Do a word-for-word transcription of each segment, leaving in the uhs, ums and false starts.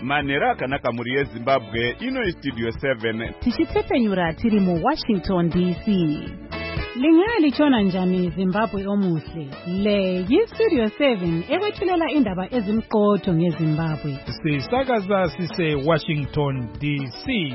manhero akanaka muri yezimbabwe. Ino studio seven tichitsepenyura tiri mu Washington D C. Lingaya lichona njani Zimbabwe omuhle. Le yi Studio seven ekwethulela indaba ezimqotho ngeZimbabwe. Sisakaza sise Washington D C.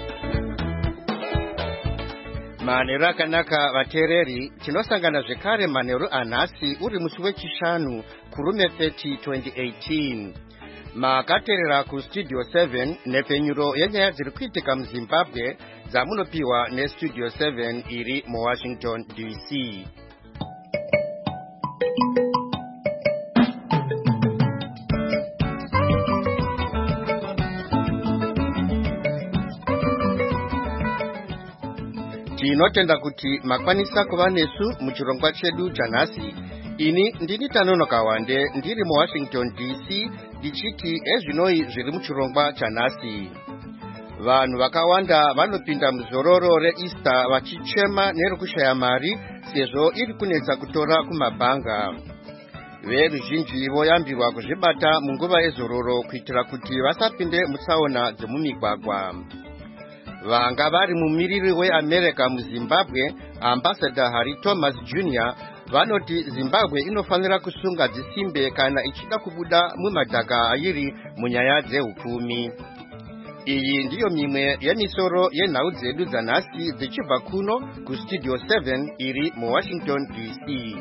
Manhero akanaka vateereri, tinosangana zvekare manhero anhasi uri musi wechishanu kurume thirty twenty eighteen. Makateerera ku Studio seven nepfenyuro yenyaya dziri kuitika muZimbabwe dzamunopiwa neStudio seven iri muWashington D C. Tinotenda kuti makwanisa kuva nesu muchirongwa chedu chanhasi. Ini ndini Tanonoka Wande ndiri muWashington D C ndichiti ezvinoi zviri muchirongwa chanhasi. Vanhu vakawanda vanopinda muzororo reEaster vachichema nerekushaya mari sezvo iri kunetsa kutora kumabhanga. Veruzhinji voyambirwa kuzvibata munguva yezororo kuitira kuti vasapinde mutsaona dzemumigwagwa. Vanga vari mumiriri weAmerica muZimbabwe, Ambassador Harry Thomas Junior vanoti Zimbabwe inofanira kusunga dzisimbe kana ichida kubuda mumadhaka ayiri munyaya dzehupfumi. Iyi ndiyo mimwe yemisoro yenhau dzedu dzanhasi dzichibva kuno kuStudio seven iri muWashington D C.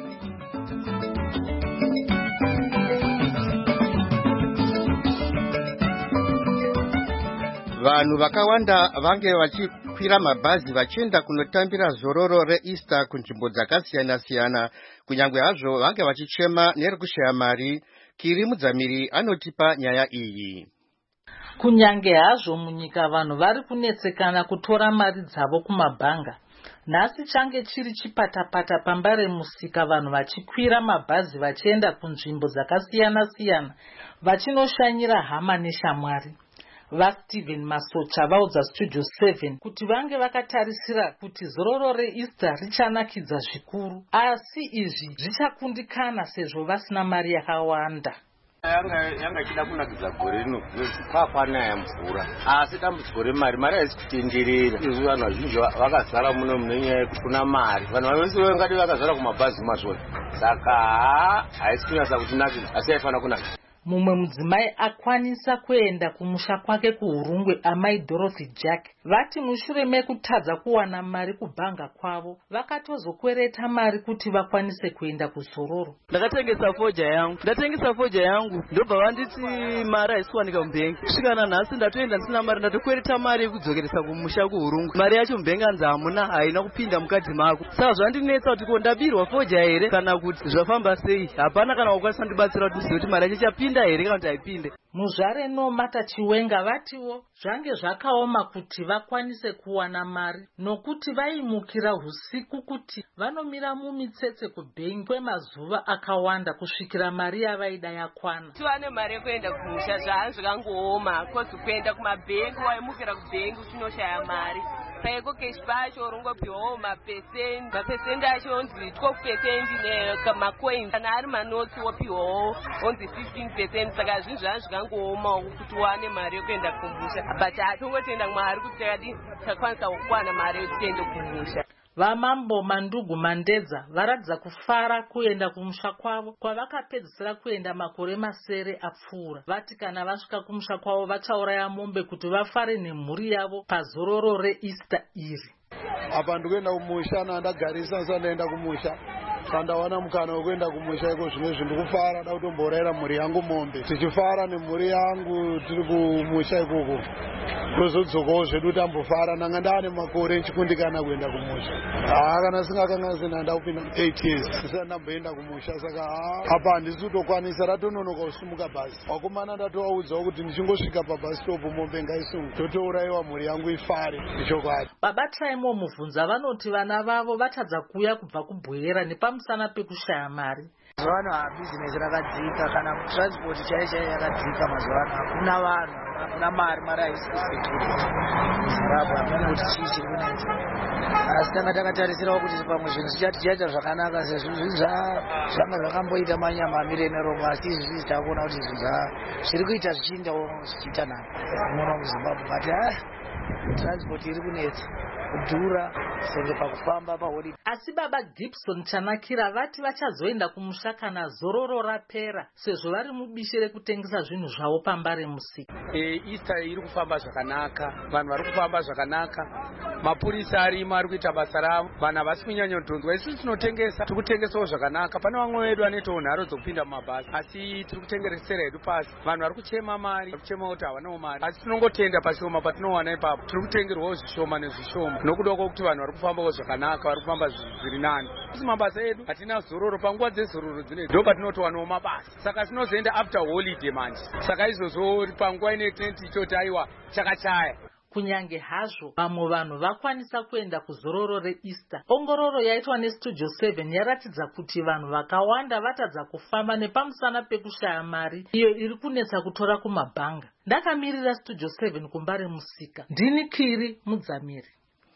Vanhu vakawanda vange vachikwira mabhazi vachienda kunotambira zororo reEaster kunzvimbo dzakasiyana siyana, kunyange hazvo vange vachichema nerekushaya mari. Kiri Mudzamiri anotipa nyaya iyi. Kunyange hazvo munyika vanhu vari kunetsekana kutora mari dzavo kumabhanga, nhasi change chiri chipatapata pamba remusika, vanhu vachikwira mabhazi vachienda kunzvimbo dzakasiyana siyana vachinoshanyira hama neshamwari. VaSteven Masocha vaudza Studio seven kuti vange vakatarisira kuti zororo reEaster richanakidza zvikuru, asi izvi zvichakundikana sezvo vasina mari yakawanda. Yanga yanga chida kunakidza gore rino kwakwanaya mvura, asi dambudziko remari mari haisi kutenderera. Izvi vanhu vazhinji vakazara muno munenyaya yekuti kuna mari. Vanhu vavese vangati vakazara kumabhazi mazvona, saka haisi kunyatsa kutinakidza, asi yaifana kunakidza. Mumwe mudzimai akwanisa kuenda kumusha kwake kuHurungwe, amai Dorothy Jack, vati mushure mekutadza kuwana mari kubhanga kwavo vakatozokwereta mari kuti vakwanise kuenda kuzororo. Ndakatengesa foja yangu ndatengesa foja yangu ndobva vanditi mari haisi kuwanika mubhengi. Kusvikana nhasi ndatoenda ndisina mari, ndatokwereta mari yekudzokeresa kumusha kuHurungwe. Mari yacho mubhengi hanzi hamuna, haina kupinda mukadhi mako. Saka zvandinetsa kuti ko ndabirwa foja here kana kuti zvafamba sei. Hapana kana wakwanisa kundibatsira kuti ndizive kuti mari yacho chapinda. Muzvare Nomata Chiwenga vatiwo zvange zvakaoma kuti vakwanise kuwana mari nokuti vaimukira husiku kuti vanomira mumitsetse kubhengi kwemazuva akawanda kusvikira mari yavaida yakwana. Tiwane mari yekuenda kumusha zvanzvikangooma, kozi kuenda kumabhengi waimukira kubhengi uchinoshaya mari. Paiko keshi pacho rongopiwawo mapesendi, mapesendi acho onzi twelve percent nemacoins, kana ari manotsi wopiwawo onzi fifteen percent. Saka zvinhu zvanga zvikangooma kuti uwane mari yekuenda kumusha, but hatongotenda Mwari kuti takadi takwanisa kuwana mari yekuti tiende kumusha. Vamambo Mandugu Mandedza varadza kufara kuenda kumusha kwavo kwavakapedzisira kuenda makore masere apfuura. Vati kana vasvika kumusha kwavo vachauraya mombe kuti vafare nemhuri yavo pazororo reEaster iri. Apa ndikuenda kumusha, nandagarisa sandaenda kumusha. Kandawana mukana wekuenda kumusha iko zvimwe zvindikufara, da kutomborera mhuri yangu mombe. Tichifara nemhuri yangu tiri kumusha ikoko. Tozodzokawo zvedu tambofara, nanga ndaane makore nchikundikana kuenda kumusha. Ah, kana singakanga sina ndakupinda eight years. Sasa ndamboenda kumusha, saka apa handisi kutokwanisa, ratononoka kusumuka bhazi. Wakomana ndatovaudzawo kuti ndichingosvika pabus stop mombe ngaisungu, totouraiwa mhuri yangu ifare. Ndichokwadi. Baba Traimo Muvunza vanoti vana vavo vatadza kuuya kubva kubwera nepamusana pekushaya mari. Mazuva business rakadzika kana transport chaiyo chaiyo yakadzika mazuva ano hakuna vanhu hakuna mari mari haisi kusekura Zimbabwe hamuna kuti chii chiri kunetsa asi tanga takatarisirawo kuti pamwe zvinhu zvichati chaita zvakanaka sezvo zvinhu zvanga zvakamboita manyama amire neromo asi izvi takuona kuti zvinhu zviri kuita zvichiindawo zvichiita nani unoona muzimbabwe kati ha transport iri kunetsa kudhura senge pakufamba paholiday. Asi baba Gibson Chanakira vati vachazoenda kumusha kana zororo rapera sezvo vari mubishi rekutengesa zvinhu zvavo pambare musika. E, Easter iri kufamba zvakanaka, vanhu vari kufamba zvakanaka, mapurisa arimo ari kuita basa ravo, vanhu havasi kunyanya kudhonzwa. Isusu tinotengesa, tiri kutengesawo zvakanaka. Pane vamwe vedu vanoitawo nharo dzokupinda mumabhasi, asi tiri kutengeresera hedu pasi. Vanhu vari kuchema mari, vari kuchema kuti havanawo mari, asi tinongotenda pashoma patinowana ipapo. Tiri kutengerwawo zvishoma nezvishoma nokuda kwokuti vanhu vari kufambawo zvakanaka, vari kufamba zviri nani. Isi mabasa edu hatina zororo, panguva dzezororo dzine ndo patinotowanawo mabasa, saka tinozoenda after holiday manje. Saka izvozvo panguva ine tinoti choti aiwa chakachaya. Kunyange hazvo vamwe vanhu vakwanisa kuenda kuzororo reEaster. Ongororo yaitwa neStudio seven yaratidza kuti vanhu vakawanda vatadza kufamba nepamusana pekushaya mari iyo iri kunetsa kutora kumabhanga. Ndakamirira Studio seven kumbare musika. Ndini Kiri Mudzamiri.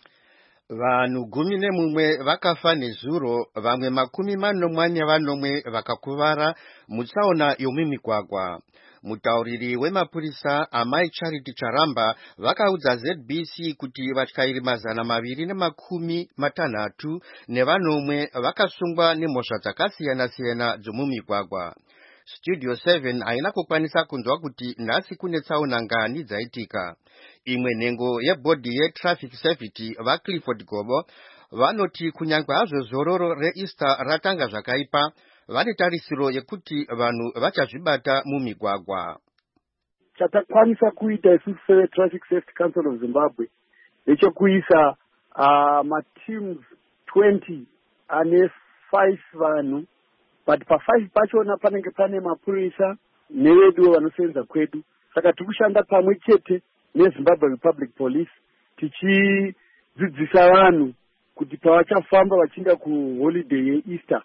Vanhu gumi nemumwe vakafa nezuro, vamwe makumi manomwe vanomwe vakakuvara mutsaona yomumigwagwa. Mutauriri wemapurisa Amai Charity Charamba vakaudza Z B C kuti vatyairi mazana maviri nemakumi matanhatu nevanomwe vakasungwa nemhosva dzakasiyana siyana dzomumigwagwa. Studio seven haina kukwanisa kunzwa kuti nhasi kune tsaona ngani dzaitika. Imwe nhengo yebhodhi yetraffic safety vaClifford Gobo vanoti kunyange hazvo zororo reEaster ratanga zvakaipa, vane tarisiro yekuti vanhu vachazvibata mumigwagwa. Chatakwanisa kuita isusu seveTraffic Safety Council of Zimbabwe nechekuisa uh, mateams twenty ane five vanhu, but pa five pachona panenge pane mapurisa nevedu vanosenza kwedu. Saka tikushanda pamwe chete neZimbabwe Republic Police tichidzidzisa vanhu kuti pavachafamba vachienda kuholiday yeEaster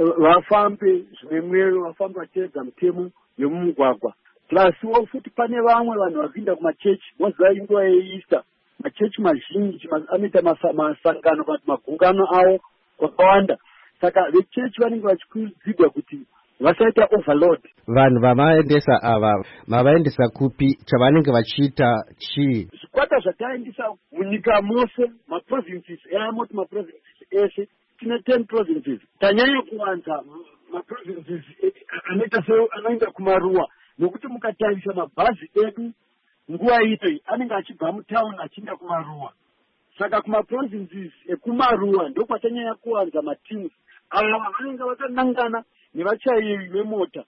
vafambe zvimemwero, vafambe vateedza mitemo yomumugwagwa. Plus futi pane vamwe vanhu vapinda kumachechi, moziva inguva yeEaster machechi mazhinji anoita masangano kana magungano avo vakawanda. Saka vechechi vanenge vachikurudzirwa kuti vasaita overload. Vanhu vamaendesa ava mavaendesa kupi, chavanenge vachiita chii? Zvikwata zvataendesa munyika mose, maprovinces eamoti maprovinces ese, tine ten provinces. Tanyanya kuwanza maprovinces anoita se anoenda kumaruwa, nokuti mukatarisa mabhazi edu nguva ito anenge achibva mutauni achienda kumaruwa. Saka kumaprovinces ekumaruwa ndokwatanyanya kuwanza mateams ava vanenge vakanangana nevachairi vemota.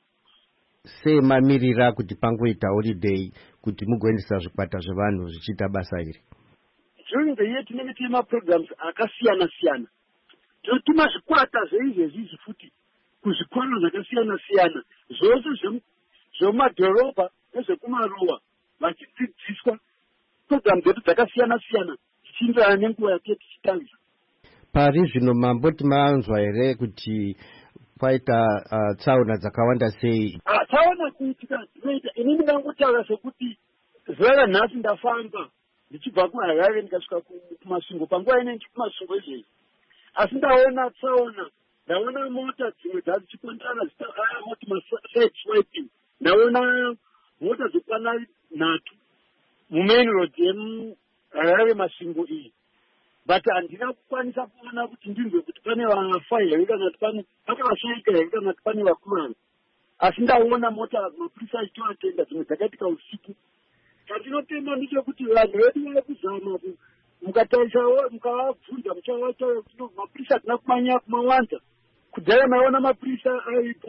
Sei mamirira kuti pangoita holiday kuti mugoendesa zvikwata zvevanhu zvichiita basa iri? During the year tinenge tine maprograms akasiyana siyana. Tinotuma zvikwata zveizvezvi futi kuzvikoro zvakasiyana siyana, zvose zvemumadhorobha nezvekumaruwa, vachidzidziswa program dzedu dzakasiyana siyana zvichienderana nenguva yake tichitangisa. Pari zvino mamboti maanzwa here kuti kwaita uh, tsaona dzakawanda sei? Ah, tsaona kuitika dzinoita, ini ndingangotaura sekuti zuva ranhasi ndafamba ndichibva kuHarare ndikasvika kumasvingo, panguva ine ndikumasvingo izvezvi, asi ndaona tsaona, ndaona mota dzimwe dzadzichipondana dzitaaya moti maside swiping, ndaona mota dzokwana nhatu mumain road yemuHarare masvingo iyi. But handina kukwanisa kuona kuti ndinzwe kuti pane vafa here kana kuti pane pane vashaika here kana kuti pane vakurara. Asi ndaona mota mapurisa achitovatenda dzimwe dzakaitika usiku. Chandinotenda ndechekuti vanhu vedu vari kuzama mukatarisawo mukavabvunza muchavataura kuti mapurisa hatina kumanya kumawanza. Kudhaya maiona mapurisa aipo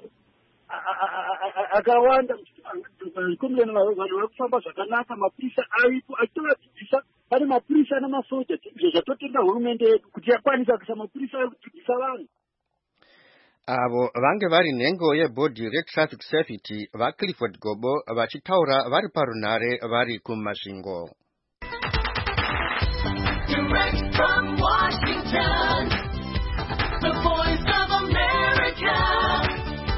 akawanda muchikomena vanhu vari kufamba zvakanaka, mapurisa aipo achitovadzidzisa. Pane mapurisa namasoja, izvo zvatotenda hurumende yedu kuti yakwanisa kuisa mapurisa ekudzidzisa vanhu. Avo vange vari nhengo yebhodhi retraffic safety vaClifford Gobo vachitaura vari parunhare vari kumasvingo. Direct from Washington, the voice of America,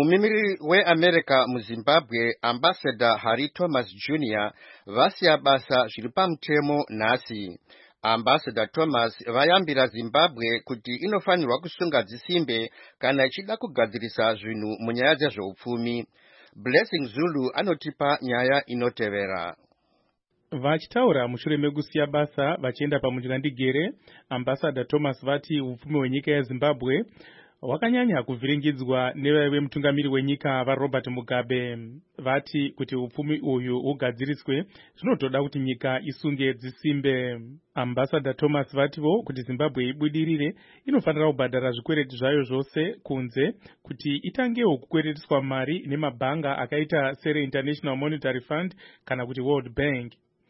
mumimiriri weAmerica muZimbabwe Ambassador Harry Thomas Junior vasiya basa zviri pamutemo nhasi. Ambassador Thomas vayambira Zimbabwe kuti inofanirwa kusunga dzisimbe kana ichida kugadzirisa zvinhu munyaya dzezveupfumi. Blessing Zulu anotipa nyaya inotevera. Vachitaura mushure mekusiya basa vachienda pamunjandigere, Ambassador Thomas vati upfumi hwenyika yeZimbabwe wakanyanya kuvhiringidzwa nevaive mutungamiri wenyika vaRobert Mugabe. Vati kuti upfumi uyu ugadziriswe zvinotoda kuti nyika isunge dzisimbe. Ambassador Thomas vativo kuti Zimbabwe ibudirire inofanira kubhadhara zvikwereti zvayo zvose kunze kuti itangewo kukweretiswa mari nemabhanga akaita sere International Monetary Fund kana kuti World Bank.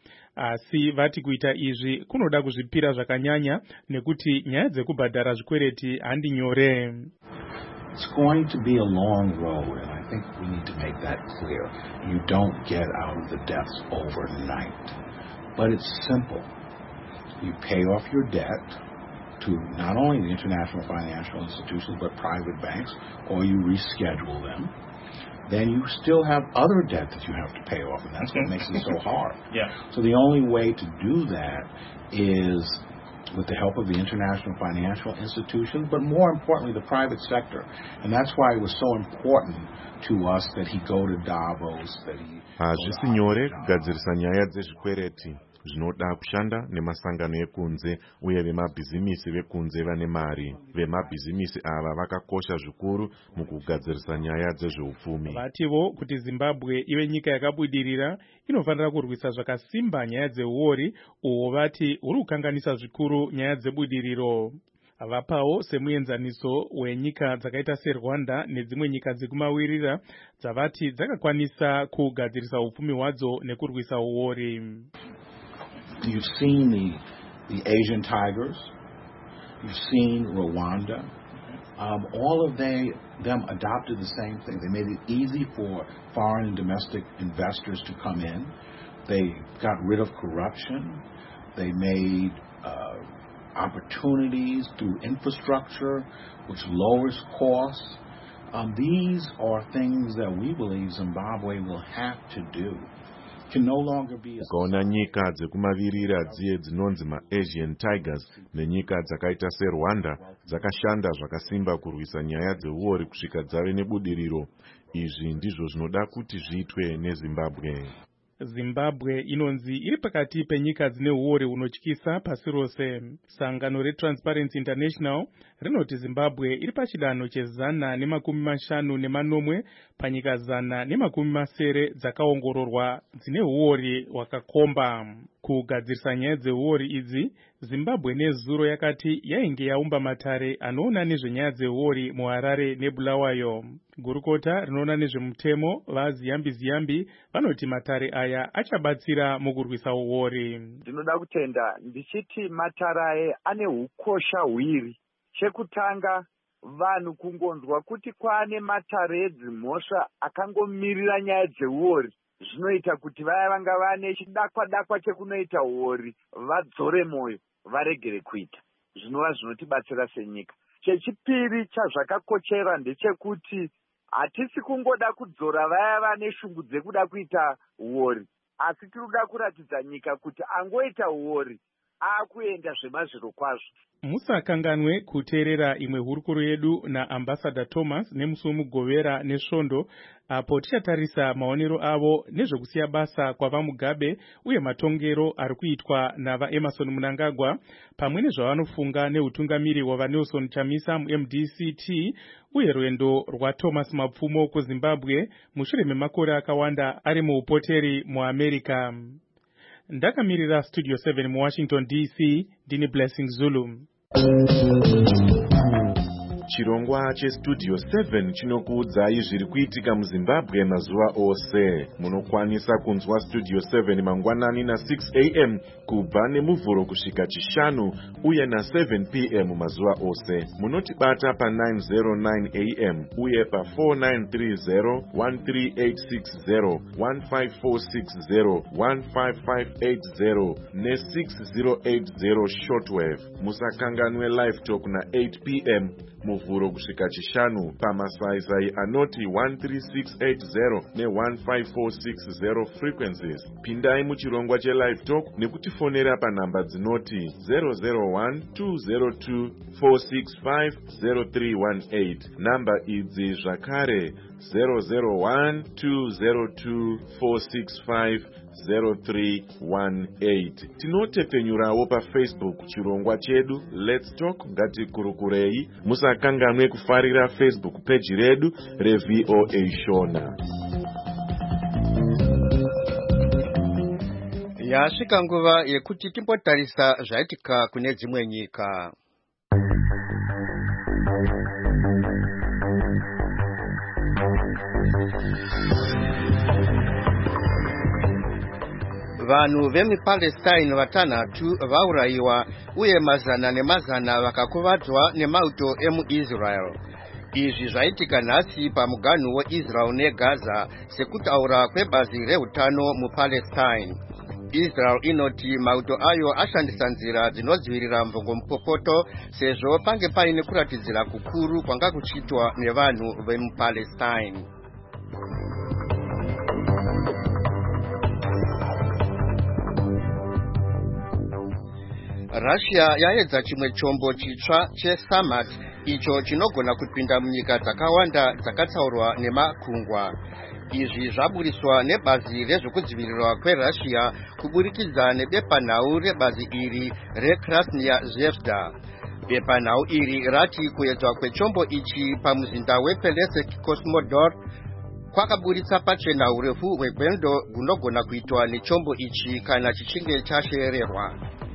Asi vati kuita izvi kunoda kuzvipira zvakanyanya nekuti nyaya dzekubhadhara zvikwereti handi nyore. It's going to be a long road, and I think we need to make that clear. You don't get out of the debts overnight, but it's simple. You pay off your debt to not only the international financial institutions but private banks, or you reschedule them. Then you still have other debt that you have to pay off, and that's what makes it so hard. Yeah. So the only way to do that is with the help of the international financial institutions, but more importantly, the private sector. And that's why it was so important to us that he go to Davos, that he... Hazvisi nyore kugadzirisa nyaya dzezvikwereti. Zvinoda kushanda nemasangano ekunze uye vemabhizimisi vekunze vane mari. Vemabhizimisi ava vakakosha zvikuru mukugadzirisa nyaya dzezveupfumi. Vativo kuti Zimbabwe ive nyika yakabudirira inofanira kurwisa zvakasimba nyaya dzeuori uwo vati uri kukanganisa zvikuru nyaya dzebudiriro. Vapawo semuenzaniso wenyika dzakaita seRwanda nedzimwe nyika dzekumawirira dzavati dzakakwanisa kugadzirisa upfumi hwadzo nekurwisa uori. You've seen the, the Asian tigers. You've seen Rwanda. Um, all of they, them adopted the same thing. They made it easy for foreign and domestic investors to come in. They got rid of corruption. They made uh, opportunities through infrastructure, which lowers costs. Um, these are things that we believe Zimbabwe will have to do. Ukaona nyika dzekumavirira dziye dzinonzi maAsian Tigers nenyika dzakaita seRwanda dzakashanda zvakasimba kurwisa nyaya dzeuori kusvika dzave nebudiriro. Izvi ndizvo zvinoda kuti zviitwe neZimbabwe. Zimbabwe inonzi iri pakati penyika dzine uori unotyisa pasi rose. Sangano reTransparency International rinoti Zimbabwe iri pachidanho chezana nemakumi mashanu nemanomwe panyika zana nemakumi masere dzakaongororwa dzine uori wakakomba. Kugadzirisa nyaya dzeuori idzi, Zimbabwe nezuro yakati yainge yaumba matare anoona nezvenyaya dzeuori muHarare neBulawayo. Gurukota rinoona nezvemutemo vaZiyambi Ziyambi vanoti matare aya achabatsira mukurwisa uori. Ndinoda kutenda ndichiti matare aya ane ukosha hwiri. Chekutanga, vanhu kungonzwa kuti kwaane matare edzimhosva akangomirira nyaya dzeuori, zvinoita kuti vaya vanga vane chidakwa dakwa chekunoita uori vadzore moyo varegere kuita. Zvinova zvinotibatsira senyika. Chechipiri chazvakakochera ndechekuti hatisi kungoda kudzora vaya vane shungu dzekuda kuita uori, asi tinoda kuratidza nyika kuti angoita uori akuenda zvemazviro kwazvo. Musakanganwe kuteerera imwe hurukuro yedu naAmbassador Thomas nemusi wemugovera nesvondo apo tichatarisa maonero avo nezvekusiya basa kwava Mugabe uye matongero ari kuitwa navaEmerson Mnangagwa pamwe nezvavanofunga neutungamiri hwavaNelson Chamisa muM D C T uye rwendo rwaThomas Mapfumo kuZimbabwe mushure memakore akawanda ari muupoteri muAmerica. Ndakamirira Studio seven muWashington D C, ndini Blessing Zulu. Chirongwa cheStudio seven chinokuudzai zviri kuitika muZimbabwe mazuva ose. Munokwanisa kunzwa Studio seven mangwanani na six a m kubva nemuvhuro kusvika chishanu uye na seven p m mazuva ose. Munotibata pa nine oh nine a m uye pa four nine three zero, one three eight six zero, one five four six zero, one five five eight zero ne six zero eight zero shortwave. Musakanganwe live talk na eight p m mu muvhuro kusvika chishanu pamasaisai anoti one three six eight zero ne one five four six zero frequencies. Pindai muchirongwa chelive talk nekutifonera panhamba dzinoti zero zero one two zero two four six five zero three one eight. Namba idzi zvakare zero zero one two zero two four six five zero three one eight. Tinotepenyurawo paFacebook chirongwa chedu Let's Talk Ngatikurukurei. Musakanganwe kufarira Facebook page redu reV O A Shona. Yasvika nguva yekuti timbotarisa zvaitika kune dzimwe nyika. Vanhu vemuPalestine vatanhatu vaurayiwa uye mazana nemazana vakakuvadzwa nemauto emuIsrael. Izvi zvaitika nhasi pamuganhu weIsrael neGaza sekutaura kwebazi reutano muPalestine. Israel inoti mauto ayo ashandisa nzira dzinodzivirira mvongomupopoto sezvo pange paine kuratidzira kukuru kwanga kuchitwa nevanhu vemuPalestine. Russia yaedza chimwe chombo chitsva cheSamat icho chinogona kupinda munyika dzakawanda dzakatsaurwa nemakungwa. Izvi zvaburiswa nebazi rezvekudzivirirwa kweRussia kuburikidza nebepanhau rebazi iri reKrasnaya Zvezda. Bepanhau iri rati kuedzwa kwechombo ichi pamuzinda wePelesek Cosmodor kwakaburitsa pachena urefu hwegwendo gunogona kuitwa nechombo ichi kana chichinge chasheererwa.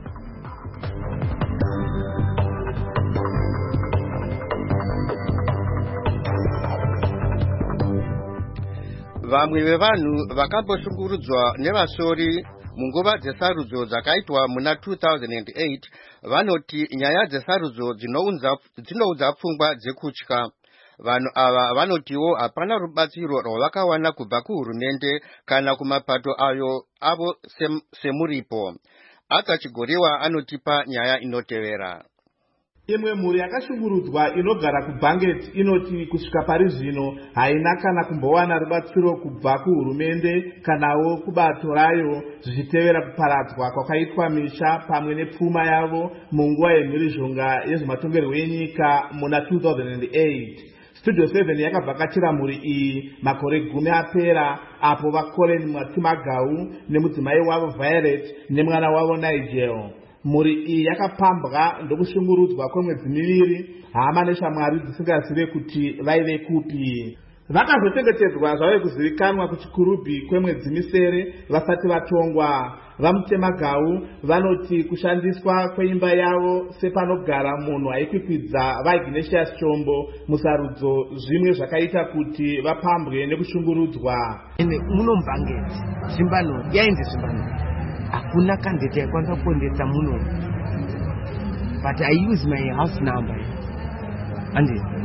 Vamwe vevanhu vakamboshungurudzwa nevasori munguva dzesarudzo dzakaitwa muna two thousand eight vanoti nyaya dzesarudzo dzinoudza pfungwa dzekutya. Vanhu ava vanotiwo hapana rubatsiro rwavakawana kubva kuhurumende kana kumapato ayo avo sem, semuripo. Aka Chigoriwa anotipa nyaya inotevera. Imwe mhuri yakashungurudzwa inogara kuBanget inoti kusvika pari zvino haina kana kumbowana rubatsiro kubva kuhurumende kanawo kubato rayo zvichitevera kuparadzwa kwakaitwa misha pamwe nepfuma yavo munguva yemhirizhonga yezvematongerwo enyika muna two thousand eight. Studio seven yakavhakachira mhuri iyi makore gumi apera apo vaColin Mwatimagau nemudzimai wavo Violet nemwana wavo Nigel. Mhuri iyi yakapambwa ndokushungurudzwa kwemwedzi miviri hama neshamwari dzisingazive kuti vaive kupi. Vakazochengetedzwa zvave kuzivikanwa kuchikurubhi kwemwedzi misere vasati vatongwa. VaMutemagau vanoti kushandiswa kweimba yavo sepanogara munhu aikwikwidza vaIgnatius Chombo musarudzo zvimwe zvakaita kuti vapambwe nekushungurudzwa. Muno muBanget zimbano yainzi zimbano hakuna candidate yaikwanisa kuondesa muno, but I use my house number and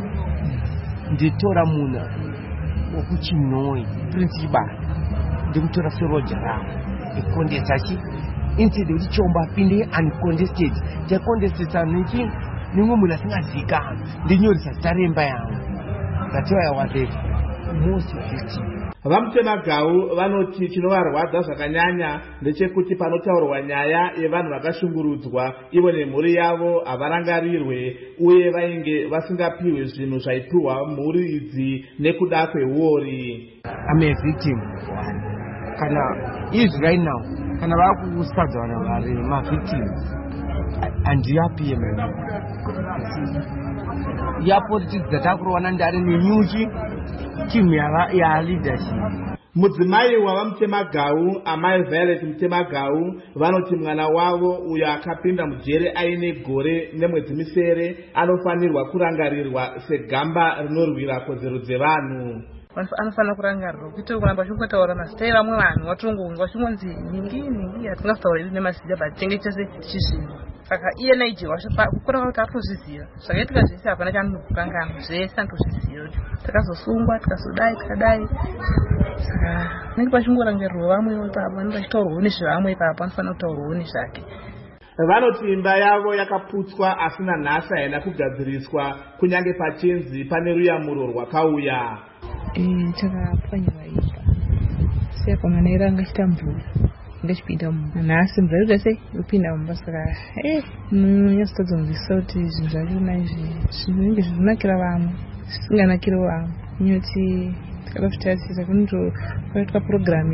nditora munhu wekuChinoi principal ndimutora seroja ravo ekondesa chi instead kuti Chombo apinde uncontested tacontestesa niki nimwe munhu asingazivikanwa ndinyoresa zita remba yangu. That's why I was the most victim. VaMutemagau vanoti chinovarwadza zvakanyanya ndechekuti panotaurwa nyaya yevanhu vakashungurudzwa ivo nemhuri yavo havarangarirwe uye vainge vasingapiwe zvinhu zvaipiwa mhuri idzi nekuda kweuori. I'm a victim. Kana is right now kana vakusadza vanhu vari mavictims handiyapiye mani yapolitics dzatakurowana ndari nenyuchi timu yaleadership. Mudzimai wavaMutemagau amai Violet Mutemagau vanoti mwana wavo uyo akapinda mujere aine gore nemwedzi misere anofanirwa kurangarirwa segamba rinorwira kodzero dzevanhu. Anofanira kurangarirwa kuitira kuramba achingataura mazita evamwe vanhu vatongounga vachingonzi ningi ningi hatingataura idu nemazita but tinenge chese tichizvinwa. Saka iye Nigel kukura kwake atozviziva zvakaitika zvese hapana chaanokurangana zvese anotozviziva takazosungwa tikazodai tikadai. Saka nenge pachingorangaririrwa vamwe ipapo anenge achitaurwawo nezvevamwe ipapo anofanira kutaurwawo nezvake. vanoti imba yavo yakaputswa asina nhasi haina kugadziriswa kunyange pachenzi pane ruyamuro rwakauya. Takapwanyiwa imba saka mwana era angachita mvura ngachipinda nhasi mvura yoda sei yopinda mumba saka eh nonyatsotodzonzwisa kuti zvinhu zvachona izvi zvinenge zvinonakira vamwe zvisinganakiriwo vamwe nyoti takada kutarisisa kunoto kwaitwa purogiramu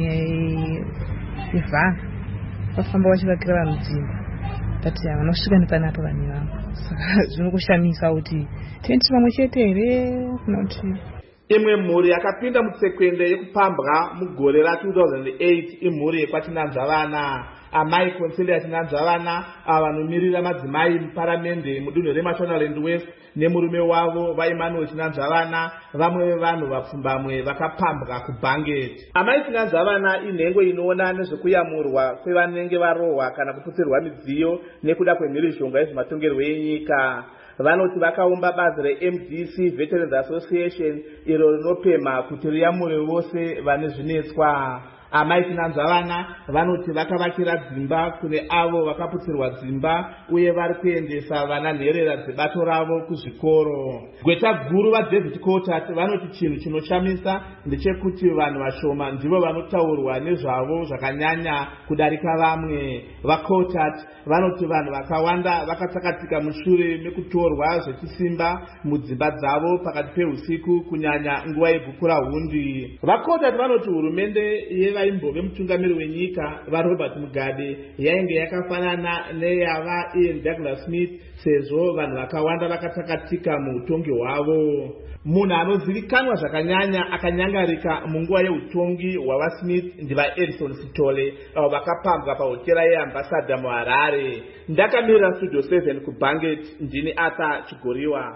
yevhanu vafamba vachivakira vanhu dzimba tati vanosvika nepanapa vane vamwe saka zvinokushamisa kuti tenti vamwe chete here kuna kuti imwe mhuri yakapinda mutsekwende yekupambwa mugore ra two thousand eight imhuri yekwatinanzavana. Amai Concelia Tinanzavana avanomiririra madzimai muparamende mudunhu reMashonaland West nemurume wavo vaEmmanuel Tinanzavana vamwe vevanhu vapfumbamwe vakapambwa kuBanget. Amai Tinanzavana inhengo inoona nezvekuyamurwa kwevanenge varohwa kana kuputsirwa midziyo nekuda kwemhirizhonga yezvematongerwo enyika. Vanoti vakaumba bazi reM D C Veterans Association iro rinopemha kuti riyamure vose vane zvinetswa. Amai Tinanzavana vanoti vakavakira dzimba kune avo vakaputsirwa dzimba uye vari kuendesa vana nherera dzebato ravo kuzvikoro. Gweta guru vaDavid Cotat vanoti chinhu chinoshamisa ndechekuti vanhu vashoma ndivo vanotaurwa nezvavo zvakanyanya kudarika vamwe. VaCotat vanoti vanhu vakawanda vakatsakatika mushure mekutorwa zvechisimba mudzimba dzavo pakati peusiku kunyanya nguva yebhukura hundi. VaCotat vanoti hurumende yeva imbove mutungamiri wenyika vaRobert Mugabe yainge yakafanana neyava Ian Douglas Smith sezvo vanhu vakawanda vakatsakatika muutongi hwavo. Munhu anozivikanwa zvakanyanya akanyangarika munguva yeutongi hwavaSmith ndivaEdison Sitole avo vakapambwa pahotera yeAmbassador muHarare. Ndakamirira Studio seven kuBanget, ndini Arthur Chigoriwa.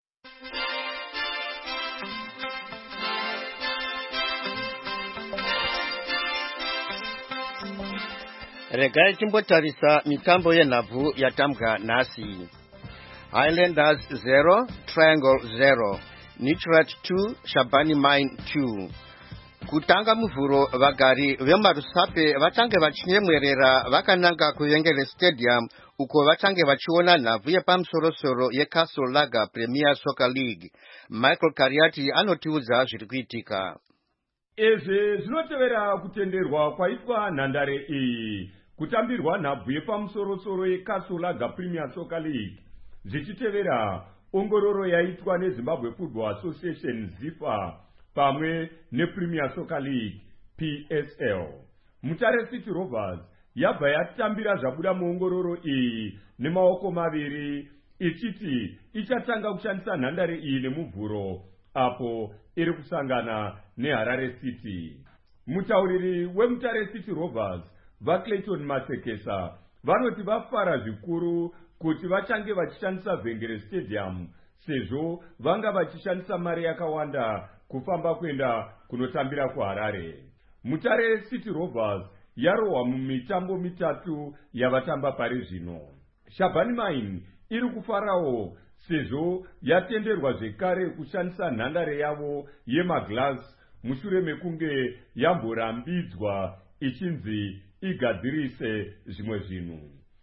Regai timbotarisa mitambo yenhabvu yatambwa nhasi. Highlanders zero, Triangle zero, Nitrat two, Shabani Mine two. Kutanga muvhuro vagari veMarusape vatange vachinyemwerera vakananga kuVengere Stadium uko vatange vachiona nhabvu yepamusorosoro yeCastle Lager Premier Soccer League. Michael Kariati anotiudza zviri kuitika. Izvi zvinotevera kutenderwa kwaitwa nhandare iyi kutambirwa nhabvu yepamusorosoro yeCastle Lager Premier Soccer League zvichitevera ongororo yaitwa neZimbabwe Football Association ZIFA pamwe nePremier Soccer League P S L. Mutare City Rovers yabva yatambira zvabuda muongororo iyi nemaoko maviri ichiti ichatanga kushandisa nhandare iyi nemuvhuro apo iri kusangana neHarare City. Mutauriri weMutare City Rovers vaClayton Masekesa vanoti vafara zvikuru kuti vachange vachishandisa Vengere Stadium sezvo vanga vachishandisa mari yakawanda kufamba kuenda kunotambira kuHarare. Mutare City Rovers yarohwa mumitambo mitatu yavatamba pari zvino. Shabani Mine iri kufarawo sezvo yatenderwa zvekare kushandisa nhandare yavo yemaglass mushure mekunge yamborambidzwa ichinzi igadzirise zvimwe zvinhu.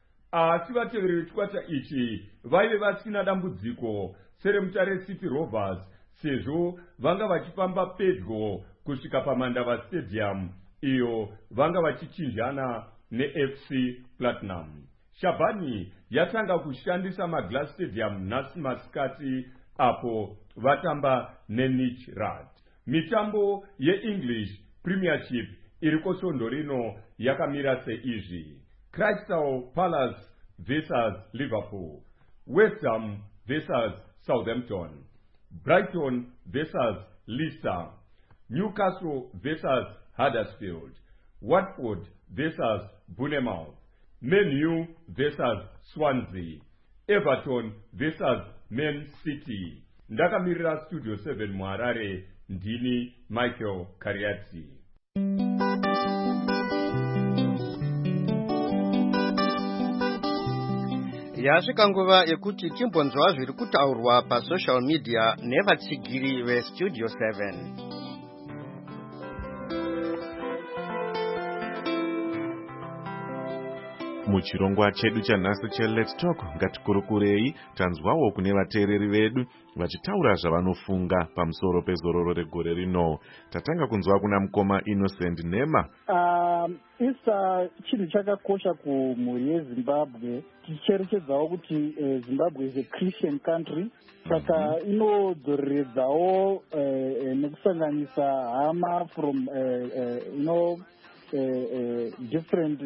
Asi vatevereri chikwata ichi vaive vasina dambudziko sereMutare City Rovers sezvo vanga vachifamba pedyo kusvika paMandava Stadium iyo vanga vachichinjana neF C Platinum. Shabani yatanga kushandisa maglass stadium nhasi masikati apo vatamba neNitrat. Mitambo yeEnglish Premiership iriko svondo rino yakamira seizvi: Crystal Palace versus Liverpool, West Ham versus Southampton, Brighton versus Leicester, Newcastle versus Huddersfield, Watford versus Bournemouth, Man U versus Swansea, Everton versus Man City. Ndakamirira Studio seven muHarare, ndini Michael Kariati. Yasvika nguva yekuti timbonzwa zviri kutaurwa pasocial media nevatsigiri veStudio seven. Muchirongwa chedu chanhasi cheLet's Talk ngatikurukurei tanzwawo kune vateereri vedu vachitaura zvavanofunga pamusoro pezororo regore rino. Tatanga kunzwa kuna mukoma Innocent Nema. Uh, isa chinhu chakakosha kumhuri yeZimbabwe tichicherechedzawo kuti uh, Zimbabwe is a Christian country saka mm -hmm. inodzoreredzawo uh, nekusanganisa hama from uh, uh, you know uh, uh, different uh,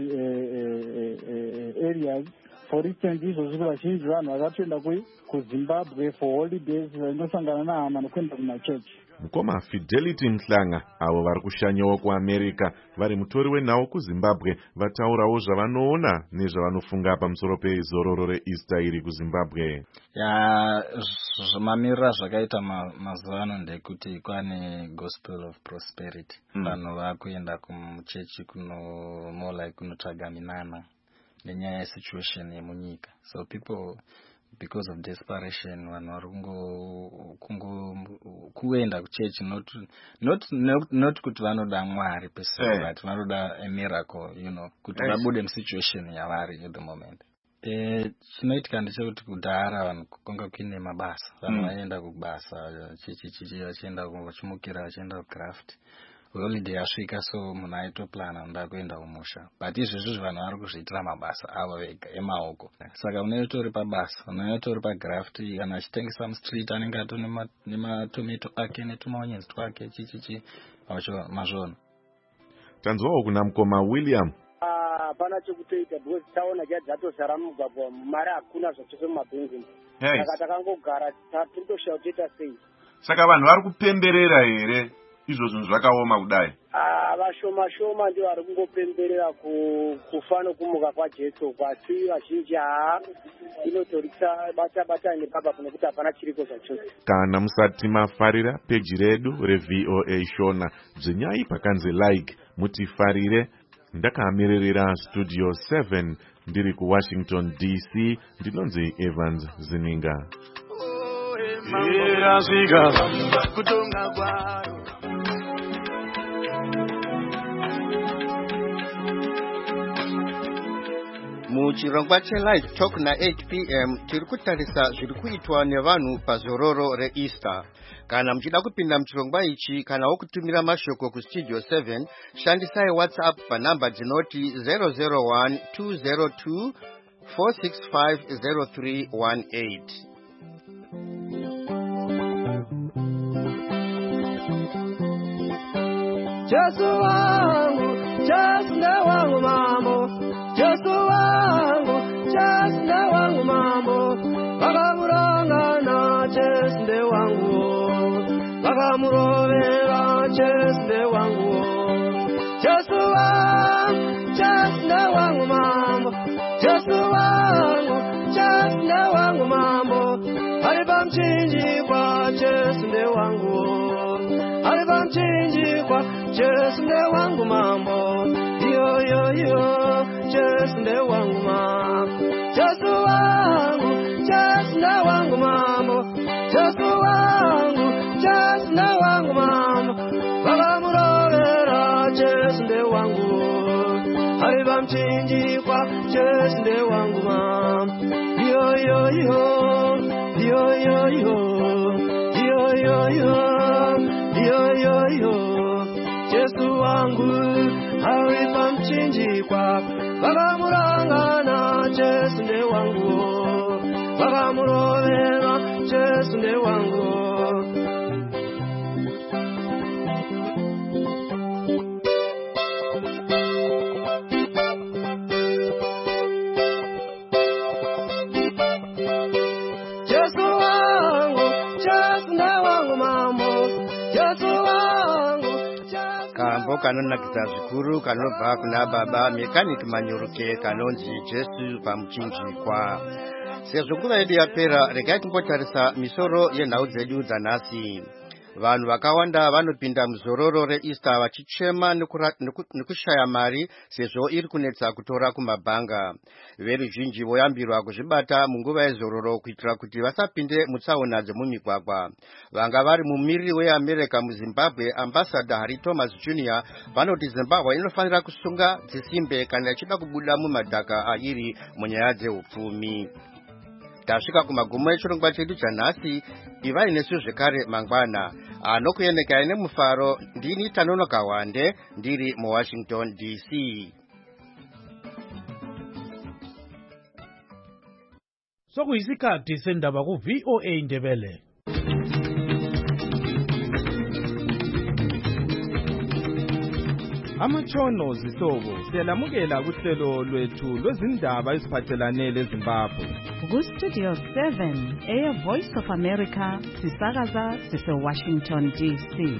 uh, uh, areas. For instance, izvo zviri vazhinji vanhu vakatoenda kuZimbabwe for holidays vanosangana nahama nokuenda kumachechi. Mukoma Fidelity Mhlanga avo vari kushanyawo kuAmerica vari mutori wenhau kuZimbabwe vataurawo zvavanoona nezvavanofunga pamusoro pezororo reEaster iri kuZimbabwe. Ya zvimamirira zvakaita mazuva ano ndekuti kwane gospel of prosperity. Vanhu mm. vakuenda kumuchechi kuno more like kunotsvaga minana nenyaya yesituation yemunyika. So people, because of desperation, vanhu vari kungo kuenda kuchechi not not not, not kuti vanoda Mwari pese hey. But vanoda a miracle, you know, kuti yes. Vabude musituation yavari at the moment. Eh, chinoitika ndechekuti kudhara vanhu kunga kuine mabasa, vanhu mm. vaenda kubasa, chichi chichi vachienda vachimukira vachienda kucraft. Holiday yasvika so munhu aitoplana nda kuenda kumusha, but izvezvo vanhu vari kuzviitira mabasa avo vega emaoko. Saka unotori pabasa, unotori pagraft, kana achitengesa mustreet anenge ato nematomato ake netumaonyenzi twake chichichi mazvona. Tanzwawo kuna mukoma William. Hapana chekutoita because taona chadzatozara mumugwagwa, mari hakuna zvachose mumabhengi. Saka takangogara tirikutoshaura toita sei. Saka vanhu vari kupemberera here izvo zvinhu zvakaoma kudai? Ah, vashoma shoma ndio vari kungopemberera kufa nokumuka kwaJesu, kwasi vazhinji haa inotorisa bata bata nebaba nekuti hapana chiriko zvachose. Kana musati mafarira peji redu reV O A Shona bvenyai pakanzi like mutifarire. Ndakamirira studio seven ndiri kuWashington D C, ndinonzi Evans Zininga. Muchirongwa cheLive Talk na eight p m tiri kutarisa zviri kuitwa nevanhu pazororo reEaster. Kana muchida kupinda muchirongwa ichi kana wokutumira mashoko kustudio seven, shandisai WhatsApp panhamba dzinoti zero zero one two zero two four six five zero three one eight. Jesu wangu, Jesu na wangu mambo, Jesu wangu, Jesu na wangu mambo, vakamuranga na Jesu nde wangu, vakamurovera Jesu nde wangu, Jesu wangu, Jesu na wangu mambo, Jesu wangu, Jesu na wangu mambo, haripa mchinji kwa Jesu nde wangu, haripa mchinji kwa Jesu nde wangu mambo, yo yo yo, Jesu nde wangu mambo, Jesu wangu, Jesu nde wangu mambo, Jesu wangu, Jesu nde wangu mambo, vakamurovera Jesu nde wangu, haripa mchinji kwa Jesu nde wangu mambo, yo yo yo, yo yo yo, yo yo yo, yo yo yo. Jesu wangu haripa mchinji kwa vakamuranga na Jesu nde wangu, vakamurovera Jesu nde wangu. Jesu wangu, Jesu nde wangu mambo, Jesu wangu. Kambo kanonakidza zvikuru kanobva kuna baba mekaniki Manyuruke kanonzi Jesu pamuchinjikwa. Sezvo nguva yedu yapera, regai timbotarisa misoro yenhau dzedu dzanhasi. vanhu vakawanda vanopinda muzororo reEaster vachichema nekushaya mari sezvo iri kunetsa kutora kumabhanga. Veruzhinji voyambirwa kuzvibata munguva yezororo kuitira kuti vasapinde mutsaona dzemumigwagwa. Vanga vari mumiriri weAmerica muZimbabwe, Ambassador Harry Thomas Junior vanoti Zimbabwe inofanira kusunga dzisimbe kana ichida kubuda mumadhaka airi munyaya dzeupfumi. Tasvika kumagumo echirongwa chedu chanhasi. Ivai nesu zvekare mangwana anokuyenekai nemufaro. Ndini Tanonoka Wande ndiri muWashington D C. Sokuyisikhathi sendaba ku V O A Ndebele. Amachono zihlobo siyalamukela kuhlelo lwethu lwezindaba eziphathelane leZimbabwe. Ku Studio seven Air Voice of America sisakaza sise Washington D C.